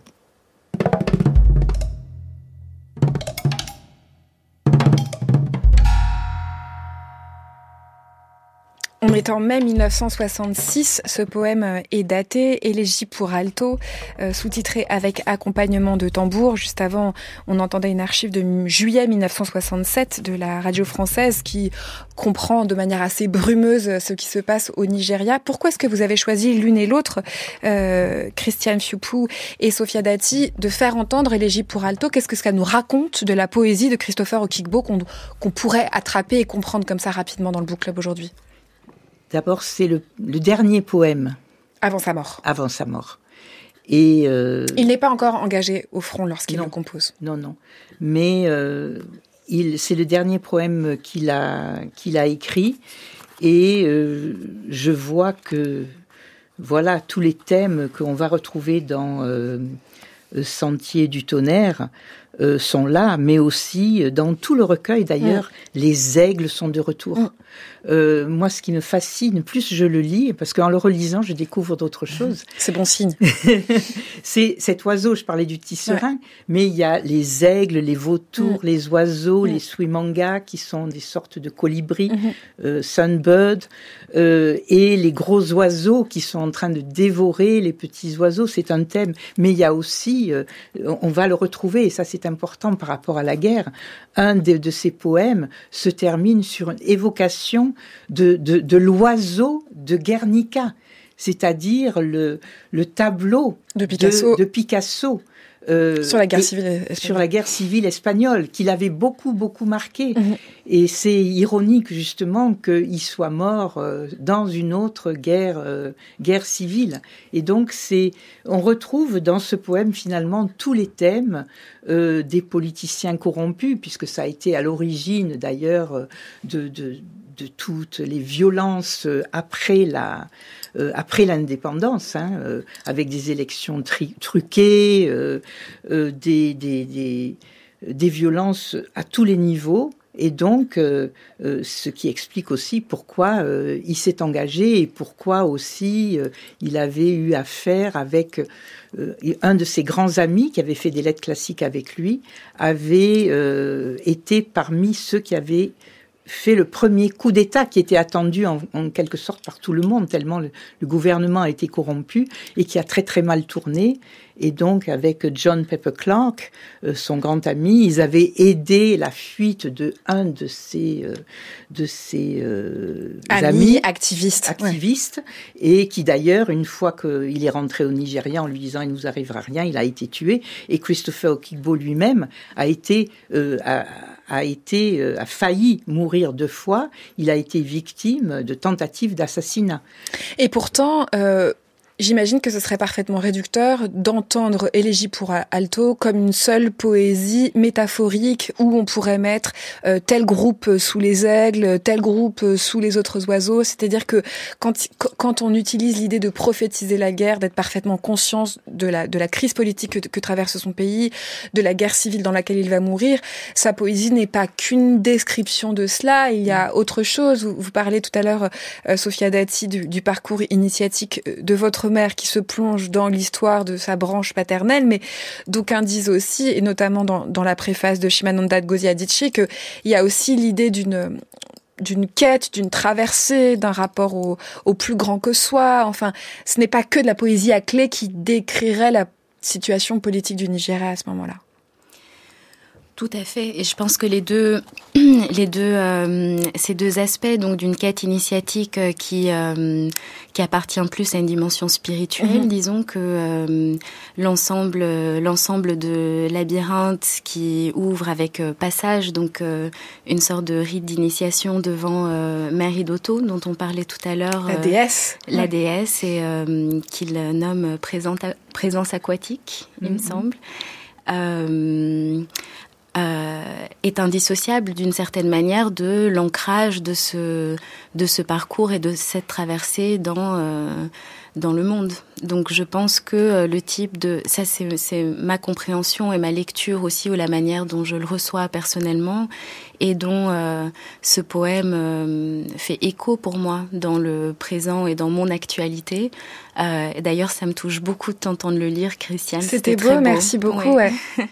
Speaker 4: On est en mai mille neuf cent soixante-six, ce poème est daté, Élégie pour alto, euh, sous-titré avec accompagnement de tambour. Juste avant, on entendait une archive de juillet mille neuf cent soixante-sept de la radio française qui comprend de manière assez brumeuse ce qui se passe au Nigeria. Pourquoi est-ce que vous avez choisi l'une et l'autre, euh, Christiane Fiupou et Sophia Dati, de faire entendre Élégie pour alto? Qu'est-ce que ça nous raconte de la poésie de Christopher Okigbo qu'on, qu'on pourrait attraper et comprendre comme ça rapidement dans le Book Club aujourd'hui?
Speaker 1: D'abord, c'est le, le dernier poème.
Speaker 4: Avant sa mort.
Speaker 1: Avant sa mort. Et euh,
Speaker 4: il n'est pas encore engagé au front lorsqu'il
Speaker 1: non,
Speaker 4: en compose.
Speaker 1: Non, non. Mais euh, il, c'est le dernier poème qu'il a, qu'il a écrit. Et euh, je vois que, voilà, tous les thèmes qu'on va retrouver dans euh, Sentier du tonnerre euh, sont là, mais aussi dans tout le recueil, d'ailleurs, mmh. les aigles sont de retour. Mmh. Euh, moi, ce qui me fascine, plus je le lis, parce qu'en le relisant, je découvre d'autres choses.
Speaker 4: C'est bon signe.
Speaker 1: C'est cet oiseau, je parlais du tisserand, ouais. mais il y a les aigles, les vautours, mmh. les oiseaux, mmh. les suimangas, qui sont des sortes de colibris, mmh. euh, sunbird, euh, et les gros oiseaux qui sont en train de dévorer les petits oiseaux. C'est un thème. Mais il y a aussi, euh, on va le retrouver, et ça c'est important par rapport à la guerre, un de, de ces poèmes se termine sur une évocation de, de, de l'oiseau de Guernica, c'est-à-dire le, le tableau
Speaker 4: de Picasso,
Speaker 1: de, de Picasso euh,
Speaker 4: sur la guerre civile espagnole.
Speaker 1: sur la guerre civile espagnole, qu'il avait beaucoup beaucoup marqué. Mm-hmm. Et c'est ironique justement qu'il soit mort euh, dans une autre guerre euh, guerre civile. Et donc c'est, on retrouve dans ce poème finalement tous les thèmes euh, des politiciens corrompus, puisque ça a été à l'origine d'ailleurs de, de de toutes les violences après la euh, après l'indépendance, hein, euh, avec des élections tri- truquées, euh, euh, des, des des des violences à tous les niveaux. Et donc, euh, euh, ce qui explique aussi pourquoi euh, il s'est engagé et pourquoi aussi euh, il avait eu affaire avec euh, un de ses grands amis qui avait fait des lettres classiques avec lui, avait euh, été parmi ceux qui avaient fait le premier coup d'État qui était attendu en, en quelque sorte par tout le monde, tellement le, le gouvernement a été corrompu et qui a très très mal tourné. Et donc avec John Pepper Clark, euh, son grand ami, ils avaient aidé la fuite de un de ses euh, de ses euh,
Speaker 4: amis,
Speaker 1: amis
Speaker 4: activistes,
Speaker 1: activistes, ouais. Et qui d'ailleurs, une fois qu'il est rentré au Nigeria en lui disant il nous arrivera rien, il a été tué. Et Christopher Okigbo lui-même a été euh, a, a été a failli mourir deux fois. Il a été victime de tentatives d'assassinat.
Speaker 4: Et pourtant. Euh... J'imagine que ce serait parfaitement réducteur d'entendre Élégie pour alto comme une seule poésie métaphorique où on pourrait mettre euh, tel groupe sous les aigles, tel groupe sous les autres oiseaux. C'est-à-dire que quand, quand on utilise l'idée de prophétiser la guerre, d'être parfaitement conscient de la, de la crise politique que, que traverse son pays, de la guerre civile dans laquelle il va mourir, sa poésie n'est pas qu'une description de cela. Il y a autre chose. Vous, vous parlez tout à l'heure, euh, Sophia Dati, du, du parcours initiatique de votre mère qui se plonge dans l'histoire de sa branche paternelle, mais d'aucuns disent aussi, et notamment dans, dans la préface de Chimamanda Ngozi Adichie, qu'il y a aussi l'idée d'une d'une quête, d'une traversée, d'un rapport au, au plus grand que soi. Enfin, ce n'est pas que de la poésie à clé qui décrirait la situation politique du Nigeria à ce moment-là.
Speaker 5: Tout à fait, et je pense que les deux, les deux, euh, ces deux aspects, donc d'une quête initiatique euh, qui euh, qui appartient plus à une dimension spirituelle, mmh. disons que euh, l'ensemble, l'ensemble de Labyrinthe qui ouvre avec euh, passage, donc euh, une sorte de rite d'initiation devant euh, Mère Idoto, dont on parlait tout à l'heure,
Speaker 4: la déesse,
Speaker 5: euh, la ouais. déesse, et euh, qu'il nomme présence, présence aquatique, mmh. il me semble. Euh, Euh, est indissociable d'une certaine manière de l'ancrage de ce de ce parcours et de cette traversée dans euh, dans le monde. Donc je pense que le type de ça c'est c'est ma compréhension et ma lecture aussi, ou la manière dont je le reçois personnellement, et dont euh, ce poème euh, fait écho pour moi dans le présent et dans mon actualité. Euh, d'ailleurs, ça me touche beaucoup de t'entendre le lire, Christiane.
Speaker 4: C'était, C'était
Speaker 5: beau,
Speaker 4: beau, merci beaucoup. Ouais. ouais.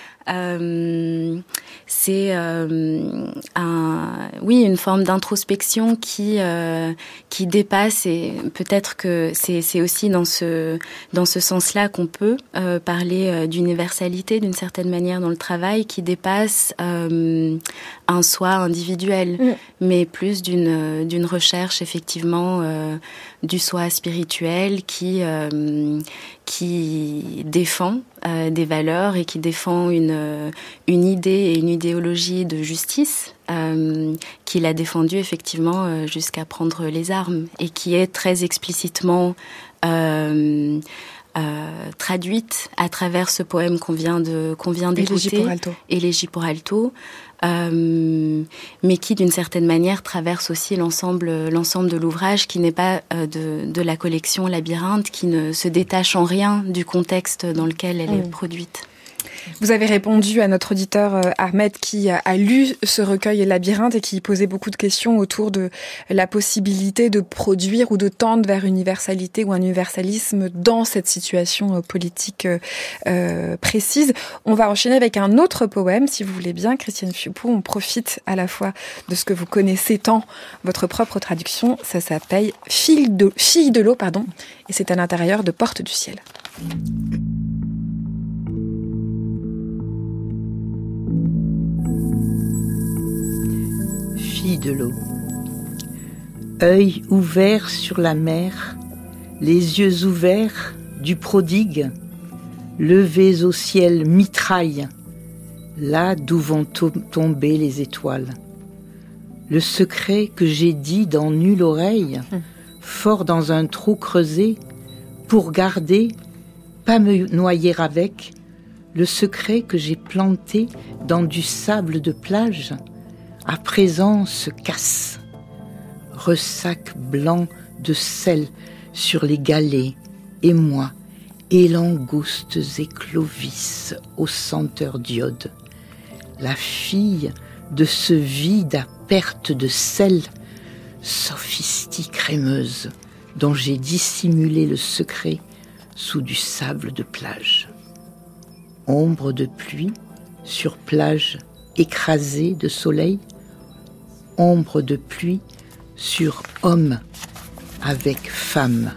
Speaker 5: Euh, c'est euh, un, oui, une forme d'introspection qui euh, qui dépasse, et peut-être que c'est c'est aussi dans ce dans ce sens-là qu'on peut euh, parler euh, d'universalité d'une certaine manière dans le travail, qui dépasse euh, un soi individuel, mmh. mais plus d'une d'une recherche effectivement euh, du soi spirituel qui euh, qui défend euh, des valeurs et qui défend une une idée et une idéologie de justice euh, qu'il a défendue effectivement euh, jusqu'à prendre les armes, et qui est très explicitement euh, euh, traduite à travers ce poème qu'on vient de qu'on vient d'écouter,
Speaker 4: Élégie pour alto,
Speaker 5: Élégie pour alto, euh, mais qui d'une certaine manière traverse aussi l'ensemble l'ensemble de l'ouvrage, qui n'est pas euh, de de la collection Labyrinthe, qui ne se détache en rien du contexte dans lequel elle mmh. est produite.
Speaker 4: Vous avez répondu à notre auditeur euh, Ahmed qui a, a lu ce recueil Labyrinthe et qui posait beaucoup de questions autour de la possibilité de produire ou de tendre vers universalité ou un universalisme dans cette situation euh, politique euh, euh, précise. On va enchaîner avec un autre poème, si vous voulez bien, Christiane Phupou. On profite à la fois de ce que vous connaissez tant, votre propre traduction. Ça s'appelle Fille de, Fille de l'eau, pardon, et c'est à l'intérieur de Porte du ciel.
Speaker 1: Fille de l'eau, œil ouvert sur la mer, les yeux ouverts du prodigue, levés au ciel mitraille, là d'où vont to- tomber les étoiles. Le secret que j'ai dit dans nulle oreille, fort dans un trou creusé, pour garder, pas me noyer avec, le secret que j'ai planté dans du sable de plage, à présent se casse. Ressac blanc de sel sur les galets, et moi, et langoustes et clovis aux senteurs d'iode. La fille de ce vide à perte de sel, sophistique crémeuse, dont j'ai dissimulé le secret sous du sable de plage. Ombre de pluie sur plage écrasée de soleil, ombre de pluie sur homme avec femme.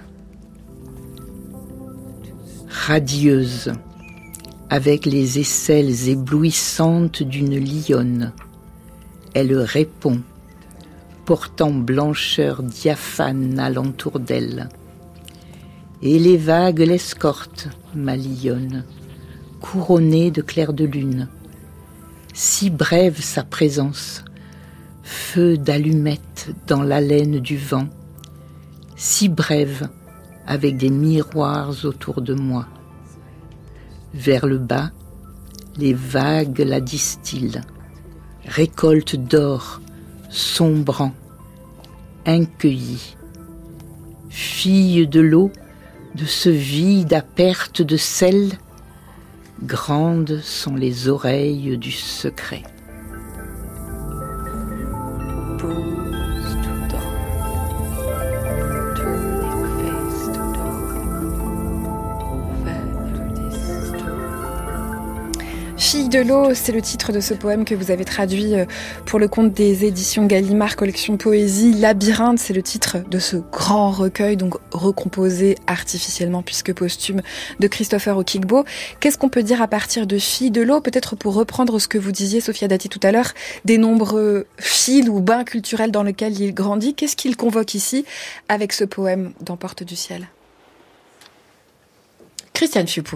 Speaker 1: Radieuse, avec les aisselles éblouissantes d'une lionne, elle répond, portant blancheur diaphane alentour d'elle. Et les vagues l'escortent, ma lionne, couronnée de clairs de lune. Si brève sa présence, feu d'allumette dans l'haleine du vent, si brève avec des miroirs autour de moi. Vers le bas, les vagues la distillent, récolte d'or, sombrant, incueillie. Fille de l'eau, de ce vide à perte de sel, grandes sont les oreilles du secret.
Speaker 4: Fille de l'eau, c'est le titre de ce poème que vous avez traduit pour le compte des éditions Gallimard, collection Poésie. Labyrinthe, c'est le titre de ce grand recueil, donc recomposé artificiellement puisque posthume, de Christopher Okigbo. Qu'est-ce qu'on peut dire à partir de Fille de l'eau? Peut-être pour reprendre ce que vous disiez, Sophia Dati, tout à l'heure, des nombreux fils ou bains culturels dans lesquels il grandit. Qu'est-ce qu'il convoque ici avec ce poème dans Porte du ciel? Christiane Phupou.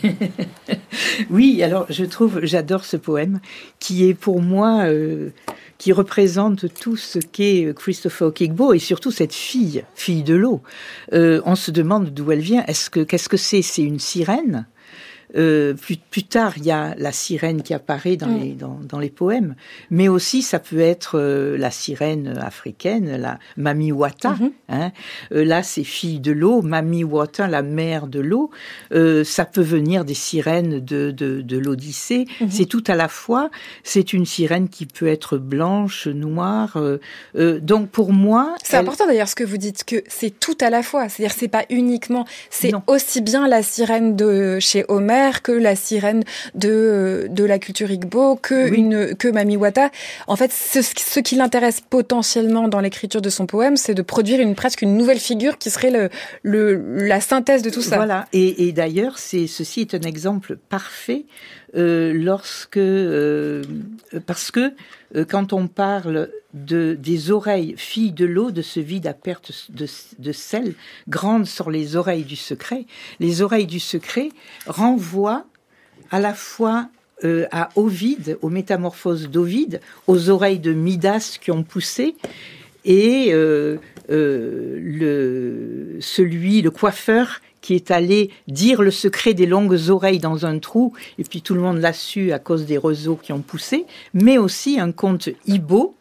Speaker 1: Oui, alors je trouve, j'adore ce poème qui est pour moi, euh, qui représente tout ce qu'est Christopher Okigbo et surtout cette fille, fille de l'eau. Euh, on se demande d'où elle vient. Est-ce que qu'est-ce que c'est? C'est une sirène? Euh, plus, plus tard, il y a la sirène qui apparaît dans, mm. les, dans, dans les poèmes, mais aussi ça peut être euh, la sirène africaine, la Mami Wata. Mm-hmm. Hein. Euh, là, c'est fille de l'eau, Mami Wata, la mère de l'eau. Euh, ça peut venir des sirènes de, de, de l'Odyssée. Mm-hmm. C'est tout à la fois. C'est une sirène qui peut être blanche, noire. Euh, euh, donc pour moi,
Speaker 4: c'est
Speaker 1: elle...
Speaker 4: important d'ailleurs ce que vous dites, que c'est tout à la fois. C'est-à-dire c'est pas uniquement, c'est non. aussi bien la sirène de chez Homère que la sirène de de la culture Igbo, que oui. une que Mami Wata. En fait, ce, ce qui l'intéresse potentiellement dans l'écriture de son poème, c'est de produire une presque une nouvelle figure qui serait le, le la synthèse de tout ça.
Speaker 1: Voilà. Et, et d'ailleurs, c'est ceci est un exemple parfait euh, lorsque euh, parce que euh, quand on parle de des oreilles, filles de l'eau, de ce vide à perte de, de sel, grandes sur les oreilles du secret. Les oreilles du secret renvoient à la fois euh, à Ovide, aux métamorphoses d'Ovide, aux oreilles de Midas qui ont poussé, et euh, euh, le, celui, le coiffeur, qui est allé dire le secret des longues oreilles dans un trou, et puis tout le monde l'a su à cause des roseaux qui ont poussé, mais aussi un conte hibou,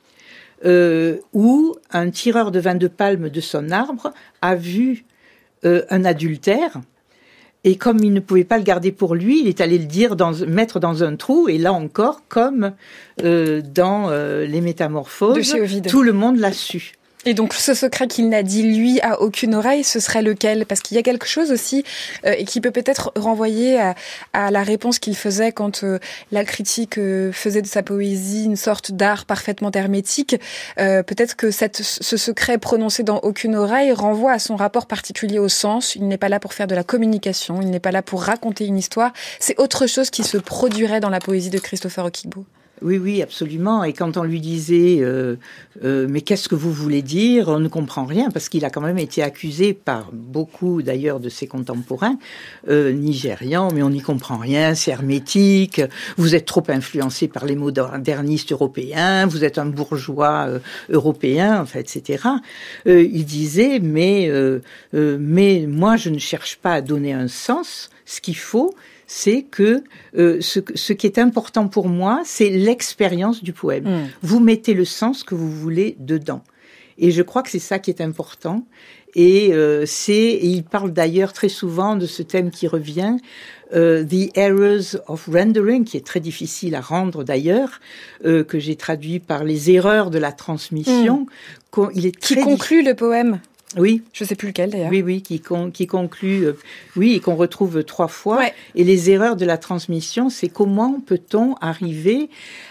Speaker 1: euh, où un tireur de vin de palme de son arbre a vu euh, un adultère, et comme il ne pouvait pas le garder pour lui, il est allé le dire, dans, mettre dans un trou, et là encore, comme euh, dans euh, les Métamorphoses, tout le monde l'a su.
Speaker 4: Et donc, ce secret qu'il n'a dit, lui, à aucune oreille, ce serait lequel ? Parce qu'il y a quelque chose aussi, euh, et qui peut peut-être renvoyer à, à la réponse qu'il faisait quand euh, la critique euh, faisait de sa poésie une sorte d'art parfaitement hermétique. Euh, peut-être que cette, ce secret prononcé dans aucune oreille renvoie à son rapport particulier au sens. Il n'est pas là pour faire de la communication, il n'est pas là pour raconter une histoire. C'est autre chose qui se produirait dans la poésie de Christopher Okigbo.
Speaker 1: Oui, oui, absolument. Et quand on lui disait euh, euh, « Mais qu'est-ce que vous voulez dire ?» On ne comprend rien, parce qu'il a quand même été accusé par beaucoup, d'ailleurs, de ses contemporains euh, nigérians. « Mais on n'y comprend rien, c'est hermétique, vous êtes trop influencé par les modernistes européens, vous êtes un bourgeois euh, européen, enfin, et cetera » euh, Il disait mais, euh, euh, « Mais moi, je ne cherche pas à donner un sens. Ce qu'il faut, c'est que euh, ce, ce qui est important pour moi, c'est l'expérience du poème. Mmh. Vous mettez le sens que vous voulez dedans. Et je crois que c'est ça qui est important. Et, euh, c'est, et il parle d'ailleurs très souvent de ce thème qui revient, euh, The Errors of Rendering, qui est très difficile à rendre d'ailleurs, euh, que j'ai traduit par les erreurs de la transmission.
Speaker 4: Mmh. Il est très qui conclut difficile. Le poème.
Speaker 1: Oui.
Speaker 4: Je sais plus lequel d'ailleurs.
Speaker 1: Oui, oui, qui, con, qui conclut, euh, oui, et qu'on retrouve trois fois.
Speaker 4: Ouais.
Speaker 1: Et les erreurs de la transmission, c'est comment peut-on arriver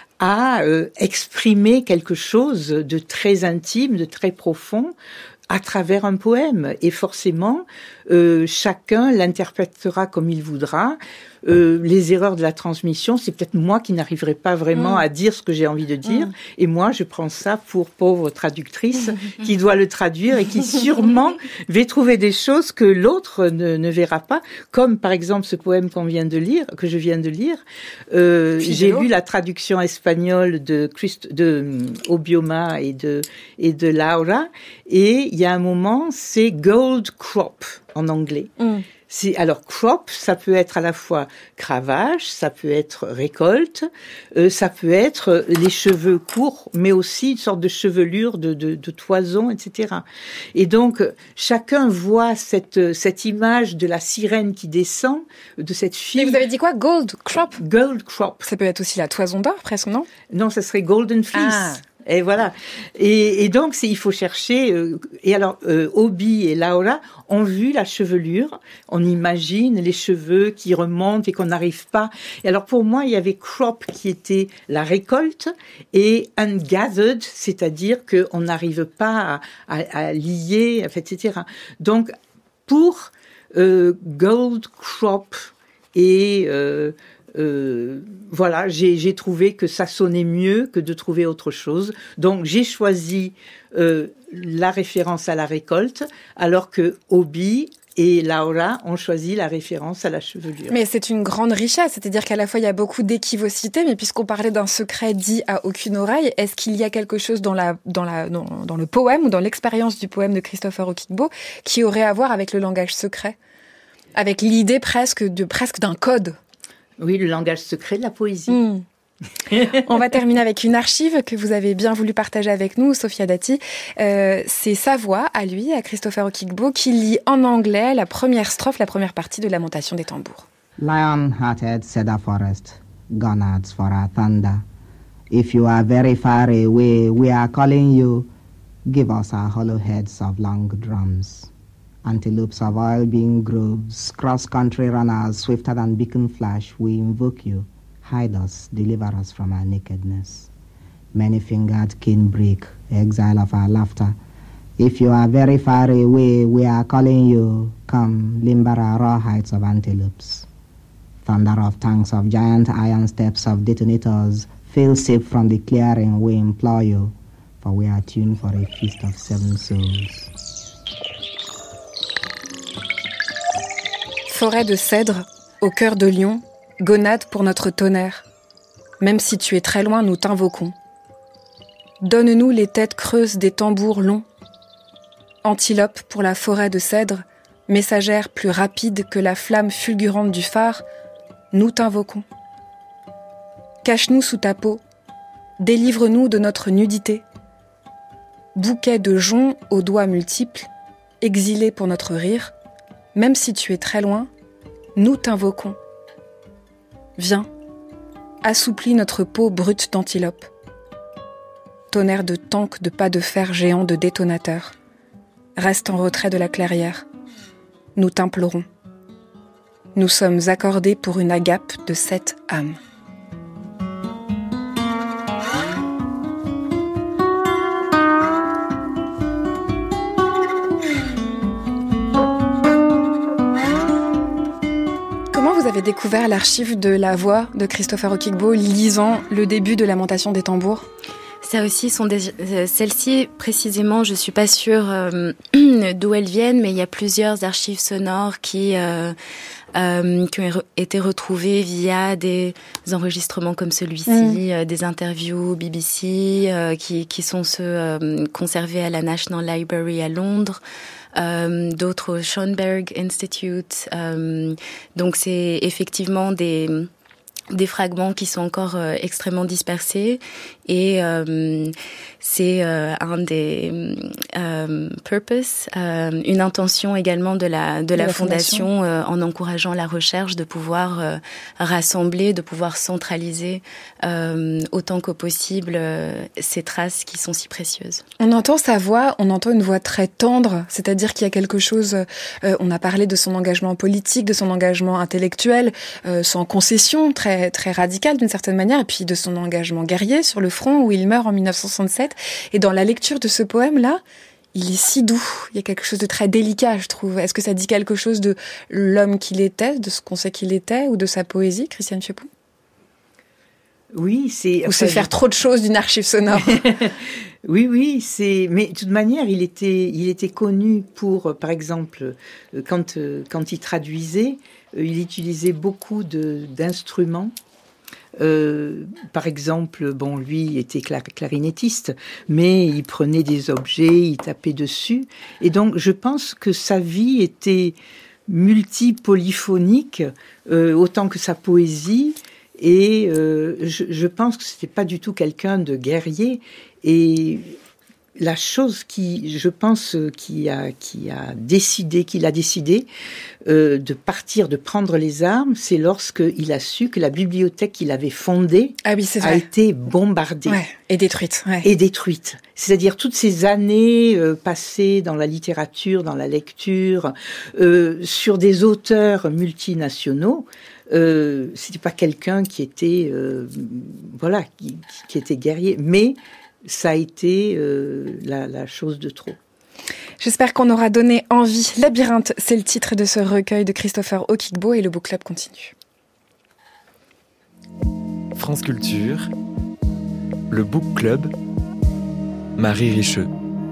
Speaker 1: à euh, exprimer quelque chose de très intime, de très profond, à travers un poème. Et forcément, euh, chacun l'interprétera comme il voudra. Euh, les erreurs de la transmission, c'est peut-être moi qui n'arriverai pas vraiment mmh. à dire ce que j'ai envie de dire. Mmh. Et moi, je prends ça pour pauvre traductrice qui doit le traduire et qui sûrement va trouver des choses que l'autre ne, ne verra pas. Comme par exemple ce poème qu'on vient de lire, que je viens de lire. Euh, j'ai lu la traduction espagnole de, Christ, de Obioma et de, et de Laura. Et il y a un moment, c'est gold crop en anglais. Mmh. C'est, alors, crop, ça peut être à la fois cravache, ça peut être récolte, euh, ça peut être les cheveux courts, mais aussi une sorte de chevelure de, de, de toison, et cetera. Et donc, chacun voit cette, cette image de la sirène qui descend, de cette fille.
Speaker 4: Mais vous avez dit quoi? Gold crop?
Speaker 1: Gold crop.
Speaker 4: Ça peut être aussi la toison d'or, presque, non?
Speaker 1: Non, ça serait golden fleece.
Speaker 4: Ah.
Speaker 1: Et voilà. Et, et donc, c'est, il faut chercher. Euh, et alors, euh, Obi et Laura ont vu la chevelure. On imagine les cheveux qui remontent et qu'on n'arrive pas. Et alors, pour moi, il y avait crop qui était la récolte et ungathered, c'est-à-dire qu'on n'arrive pas à, à, à lier, et cetera. Donc, pour euh, gold crop et euh, Euh, voilà, j'ai, j'ai trouvé que ça sonnait mieux que de trouver autre chose. Donc, j'ai choisi euh, la référence à la récolte, alors que Obi et Laura ont choisi la référence à la chevelure.
Speaker 4: Mais c'est une grande richesse, c'est-à-dire qu'à la fois il y a beaucoup d'équivocité, mais puisqu'on parlait d'un secret dit à aucune oreille, est-ce qu'il y a quelque chose dans la dans la dans, dans le poème ou dans l'expérience du poème de Christopher Okigbo qui aurait à voir avec le langage secret, avec l'idée presque de presque d'un code?
Speaker 1: Oui, le langage secret de la poésie.
Speaker 4: Mmh. On va terminer avec une archive que vous avez bien voulu partager avec nous, Sophia Dati. Euh, c'est sa voix, à lui, à Christopher Okigbo, qui lit en anglais la première strophe, la première partie de Lamentation des tambours.
Speaker 10: Lion-hearted cedar forest, gonnads for our thunder. If you are very far away, we are calling you. Give us our hollow heads of long drums. Antelopes of oil-being groves, cross-country runners, swifter than beacon flash, we invoke you. Hide us, deliver us from our nakedness. Many-fingered canebrake, exile of our laughter. If you are very far away, we are calling you. Come, limber our raw heights of antelopes. Thunder of tanks, of giant iron steps, of detonators, fail safe from the clearing, we implore you, for we are tuned for a feast of seven souls.
Speaker 4: Forêt de cèdre, au cœur de lion, gonade pour notre tonnerre. Même si tu es très loin, nous t'invoquons. Donne-nous les têtes creuses des tambours longs. Antilope pour la forêt de cèdres, messagère plus rapide que la flamme fulgurante du phare, nous t'invoquons. Cache-nous sous ta peau, délivre-nous de notre nudité. Bouquet de joncs aux doigts multiples, exilé pour notre rire, même si tu es très loin, nous t'invoquons. Viens, assouplis notre peau brute d'antilope. Tonnerre de tanks, de pas de fer géants, de détonateurs. Reste en retrait de la clairière. Nous t'implorons. Nous sommes accordés pour une agape de sept âmes. Comment vous avez découvert l'archive de la voix de Christopher Okigbo lisant le début de Lamentation des tambours ?
Speaker 5: Ça aussi sont des, euh, celles-ci précisément, je suis pas sûre euh, d'où elles viennent, mais il y a plusieurs archives sonores qui euh, euh, qui ont été retrouvées via des enregistrements comme celui-ci, mmh. euh, des interviews B B C euh, qui qui sont ceux euh, conservés à la National Library à Londres. Euh, d'autres au Schoenberg Institute. Euh, donc c'est effectivement des des fragments qui sont encore euh, extrêmement dispersés et euh, c'est euh, un des euh, purpose, euh, une intention également de la de la, la fondation, fondation euh, en encourageant la recherche de pouvoir euh, rassembler, de pouvoir centraliser euh, autant que possible euh, ces traces qui sont si précieuses.
Speaker 4: On entend sa voix, on entend une voix très tendre, c'est-à-dire qu'il y a quelque chose. Euh, on a parlé de son engagement politique, de son engagement intellectuel, euh, sans concession, très très radical d'une certaine manière, et puis de son engagement guerrier sur le front où il meurt en dix-neuf cent soixante-sept. Et dans la lecture de ce poème-là, il est si doux. Il y a quelque chose de très délicat, je trouve. Est-ce que ça dit quelque chose de l'homme qu'il était, de ce qu'on sait qu'il était, ou de sa poésie, Christiane Chepou ?
Speaker 1: Oui, c'est...
Speaker 4: Ou c'est faire trop de choses d'une archive sonore.
Speaker 1: Oui, oui, c'est. Mais de toute manière, il était, il était connu pour, par exemple, quand quand il traduisait, il utilisait beaucoup de d'instruments. Euh, par exemple, bon, lui était clarinettiste, mais il prenait des objets, il tapait dessus, et donc je pense que sa vie était multi-polyphonique, euh, autant que sa poésie. Et euh, je, je pense que c'était pas du tout quelqu'un de guerrier. Et la chose qui, je pense, qui a, qui a décidé, qu'il a décidé euh, de partir, de prendre les armes, c'est lorsqu'il a su que la bibliothèque qu'il avait fondée
Speaker 4: ah oui, c'est
Speaker 1: a
Speaker 4: vrai.
Speaker 1: été bombardée.
Speaker 4: Ouais, et détruite. Ouais.
Speaker 1: Et détruite. C'est-à-dire toutes ces années euh, passées dans la littérature, dans la lecture, euh, sur des auteurs multinationaux. Euh, c'était pas quelqu'un qui était, euh, voilà, qui, qui était guerrier, mais ça a été euh, la, la chose de trop.
Speaker 4: J'espère qu'on aura donné envie. Labyrinthe, c'est le titre de ce recueil de Christopher Okigbo et le Book Club continue.
Speaker 3: France Culture, le Book Club, Marie Richeux.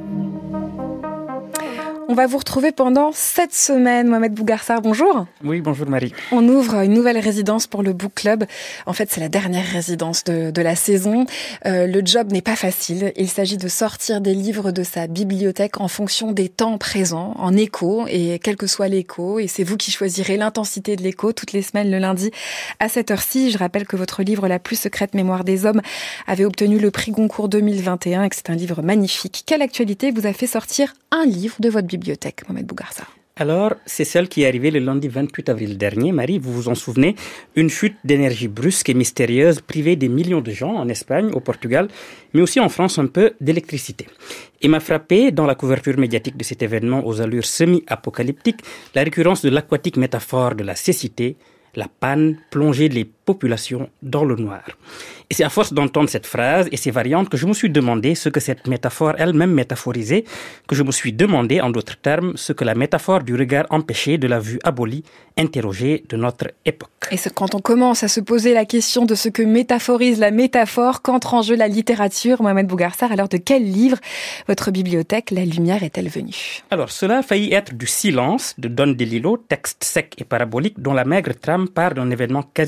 Speaker 4: On va vous retrouver pendant sept semaines. Mohamed Bougarsar, bonjour.
Speaker 11: Oui, bonjour Marie.
Speaker 4: On ouvre une nouvelle résidence pour le Book Club. En fait, c'est la dernière résidence de, de la saison. Euh, le job n'est pas facile. Il s'agit de sortir des livres de sa bibliothèque en fonction des temps présents, en écho, et quel que soit l'écho. Et c'est vous qui choisirez l'intensité de l'écho toutes les semaines, le lundi à cette heure-ci. Je rappelle que votre livre « La plus secrète mémoire des hommes » avait obtenu le prix Goncourt deux mille vingt et un et que c'est un livre magnifique. Quelle actualité vous a fait sortir un livre de votre bibliothèque ? Bibliothèque, Mohamed Bougarsar.
Speaker 11: Alors, c'est celle qui est arrivée le lundi vingt-huit avril dernier. Marie, vous vous en souvenez, une chute d'énergie brusque et mystérieuse privait des millions de gens en Espagne, au Portugal, mais aussi en France un peu d'électricité. Et m'a frappé, dans la couverture médiatique de cet événement aux allures semi-apocalyptiques, la récurrence de l'aquatique métaphore de la cécité, la panne, plongée les populations dans le noir. Et c'est à force d'entendre cette phrase et ses variantes que je me suis demandé ce que cette métaphore elle-même métaphorisait, que je me suis demandé, en d'autres termes, ce que la métaphore du regard empêché, de la vue abolie, interrogée de notre époque.
Speaker 4: Et c'est quand on commence à se poser la question de ce que métaphorise la métaphore qu'entre en jeu la littérature, Mohamed Bougarsar, alors de quel livre votre bibliothèque, la lumière, est-elle venue ?
Speaker 11: Alors, cela a failli être du Silence de Don DeLillo, texte sec et parabolique dont la maigre trame part d'un événement quasi similaire.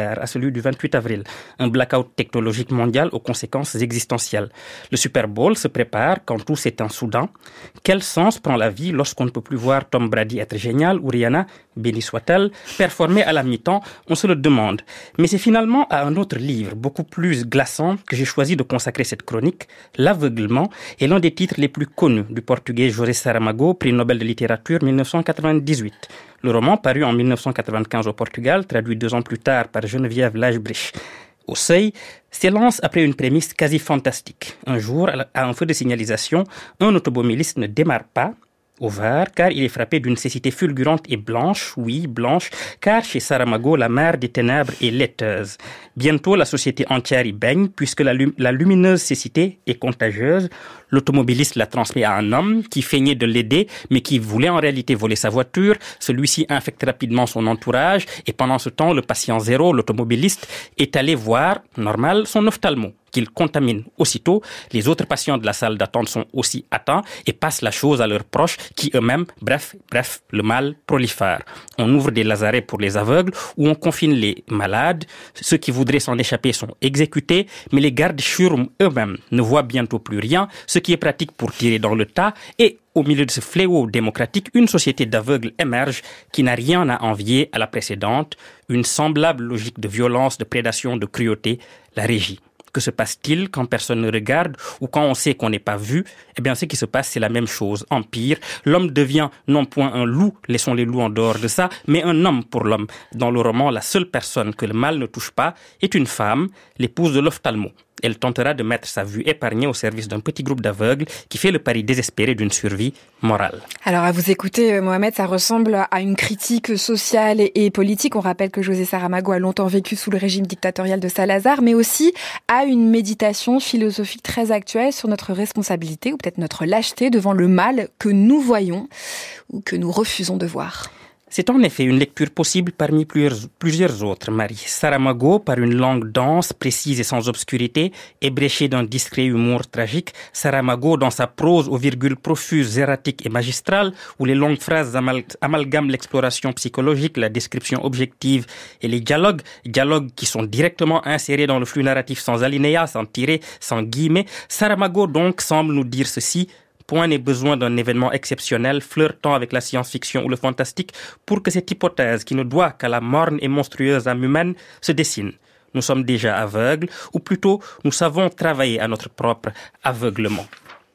Speaker 11: similaire à celui du vingt-huit avril, un blackout technologique mondial aux conséquences existentielles. Le Super Bowl se prépare quand tout s'éteint soudain. Quel sens prend la vie lorsqu'on ne peut plus voir Tom Brady être génial ou Rihanna, béni soit-elle, performer à la mi-temps? On se le demande. Mais c'est finalement à un autre livre, beaucoup plus glaçant, que j'ai choisi de consacrer cette chronique. L'aveuglement est l'un des titres les plus connus du portugais José Saramago, prix Nobel de littérature dix-neuf cent quatre-vingt-dix-huit. Le roman, paru en dix-neuf cent quatre-vingt-quinze au Portugal, traduit deux ans plus tard par Geneviève Lajbrich au Seuil, s'élance après une prémisse quasi fantastique. Un jour, à un feu de signalisation, un automobiliste ne démarre pas au vert, car il est frappé d'une cécité fulgurante et blanche, oui, blanche, car chez Saramago, la mer des ténèbres est laiteuse. Bientôt, la société entière y baigne, puisque la, lum- la lumineuse cécité est contagieuse. L'automobiliste la transmet à un homme qui feignait de l'aider, mais qui voulait en réalité voler sa voiture. Celui-ci infecte rapidement son entourage, et pendant ce temps, le patient zéro, l'automobiliste, est allé voir, normal, son ophtalmo, qu'il contamine aussitôt. Les autres patients de la salle d'attente sont aussi atteints et passent la chose à leurs proches qui eux-mêmes, bref, bref, le mal prolifère. On ouvre des lazarets pour les aveugles où on confine les malades. Ceux qui voudraient s'en échapper sont exécutés, mais les gardes churmes eux-mêmes ne voient bientôt plus rien, ce qui est pratique pour tirer dans le tas. Et au milieu de ce fléau démocratique, une société d'aveugles émerge qui n'a rien à envier à la précédente. Une semblable logique de violence, de prédation, de cruauté la régit. Que se passe-t-il quand personne ne regarde ou quand on sait qu'on n'est pas vu? Eh bien, ce qui se passe, c'est la même chose. En pire, l'homme devient non point un loup, laissons les loups en dehors de ça, mais un homme pour l'homme. Dans le roman, la seule personne que le mal ne touche pas est une femme, l'épouse de l'ophtalmo. Elle tentera de mettre sa vue épargnée au service d'un petit groupe d'aveugles qui fait le pari désespéré d'une survie morale.
Speaker 4: Alors, à vous écouter, Mohamed, ça ressemble à une critique sociale et politique. On rappelle que José Saramago a longtemps vécu sous le régime dictatorial de Salazar, mais aussi à une méditation philosophique très actuelle sur notre responsabilité ou peut-être notre lâcheté devant le mal que nous voyons ou que nous refusons de voir.
Speaker 11: C'est en effet une lecture possible parmi plusieurs, plusieurs autres, Marie. Saramago, par une langue dense, précise et sans obscurité, ébréchée d'un discret humour tragique. Saramago, dans sa prose aux virgules profuses, erratiques et magistrales, où les longues phrases amal- amalgament l'exploration psychologique, la description objective et les dialogues, dialogues qui sont directement insérés dans le flux narratif sans alinéa, sans tirer, sans guillemets. Saramago, donc, semble nous dire ceci: point n'est besoin d'un événement exceptionnel flirtant avec la science-fiction ou le fantastique pour que cette hypothèse, qui ne doit qu'à la morne et monstrueuse âme humaine, se dessine. Nous sommes déjà aveugles, ou plutôt, nous savons travailler à notre propre aveuglement.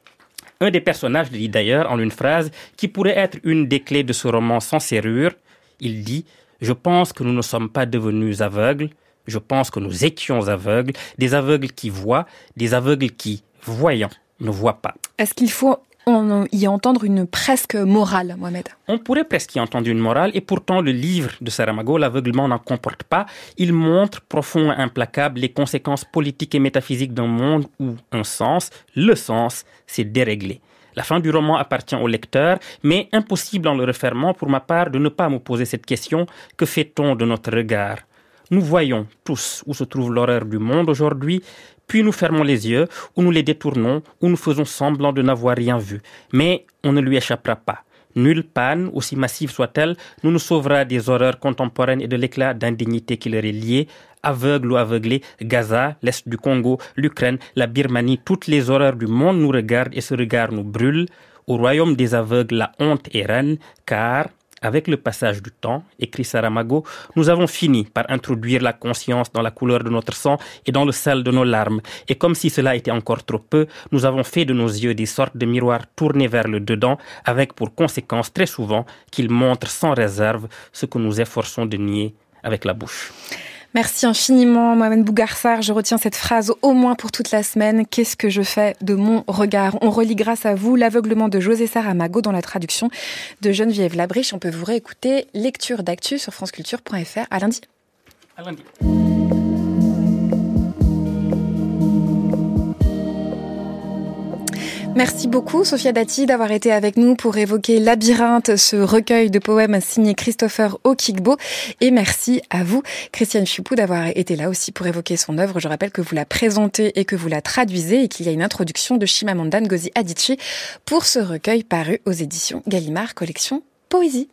Speaker 11: Un des personnages dit d'ailleurs en une phrase qui pourrait être une des clés de ce roman sans serrure. Il dit « Je pense que nous ne sommes pas devenus aveugles, je pense que nous étions aveugles, des aveugles qui voient, des aveugles qui, voyant, ne voient pas. »
Speaker 4: Est-ce qu'il faut on, y entendre une presque morale, Mohamed?
Speaker 11: On pourrait presque y entendre une morale, et pourtant le livre de Saramago, L'aveuglement, n'en comporte pas. Il montre, profond et implacable, les conséquences politiques et métaphysiques d'un monde où un sens, le sens, s'est déréglé. La fin du roman appartient au lecteur, mais impossible en le refermant pour ma part de ne pas me poser cette question: que fait-on de notre regard? Nous voyons tous où se trouve l'horreur du monde aujourd'hui, puis nous fermons les yeux, ou nous les détournons, ou nous faisons semblant de n'avoir rien vu. Mais on ne lui échappera pas. Nulle panne, aussi massive soit-elle, ne nous sauvera des horreurs contemporaines et de l'éclat d'indignité qui leur est lié. Aveugles ou aveuglés, Gaza, l'Est du Congo, l'Ukraine, la Birmanie, toutes les horreurs du monde nous regardent et ce regard nous brûle. Au royaume des aveugles, la honte est reine, car, avec le passage du temps, écrit Saramago, nous avons fini par introduire la conscience dans la couleur de notre sang et dans le sel de nos larmes. Et comme si cela était encore trop peu, nous avons fait de nos yeux des sortes de miroirs tournés vers le dedans, avec pour conséquence très souvent qu'ils montrent sans réserve ce que nous efforçons de nier avec la bouche.
Speaker 4: Merci infiniment, Mohamed Bougarsar. Je retiens cette phrase au moins pour toute la semaine. Qu'est-ce que je fais de mon regard? On relit grâce à vous L'aveuglement de José Saramago dans la traduction de Geneviève Labriche. On peut vous réécouter Lecture d'actu sur franceculture point f r. À lundi.
Speaker 11: À lundi.
Speaker 4: Merci beaucoup, Sophia Dati, d'avoir été avec nous pour évoquer Labyrinthe, ce recueil de poèmes signé Christopher Okigbo. Et merci à vous, Christiane Chupou, d'avoir été là aussi pour évoquer son œuvre. Je rappelle que vous la présentez et que vous la traduisez et qu'il y a une introduction de Chimamanda Ngozi Adichie pour ce recueil paru aux éditions Gallimard, collection Poésie.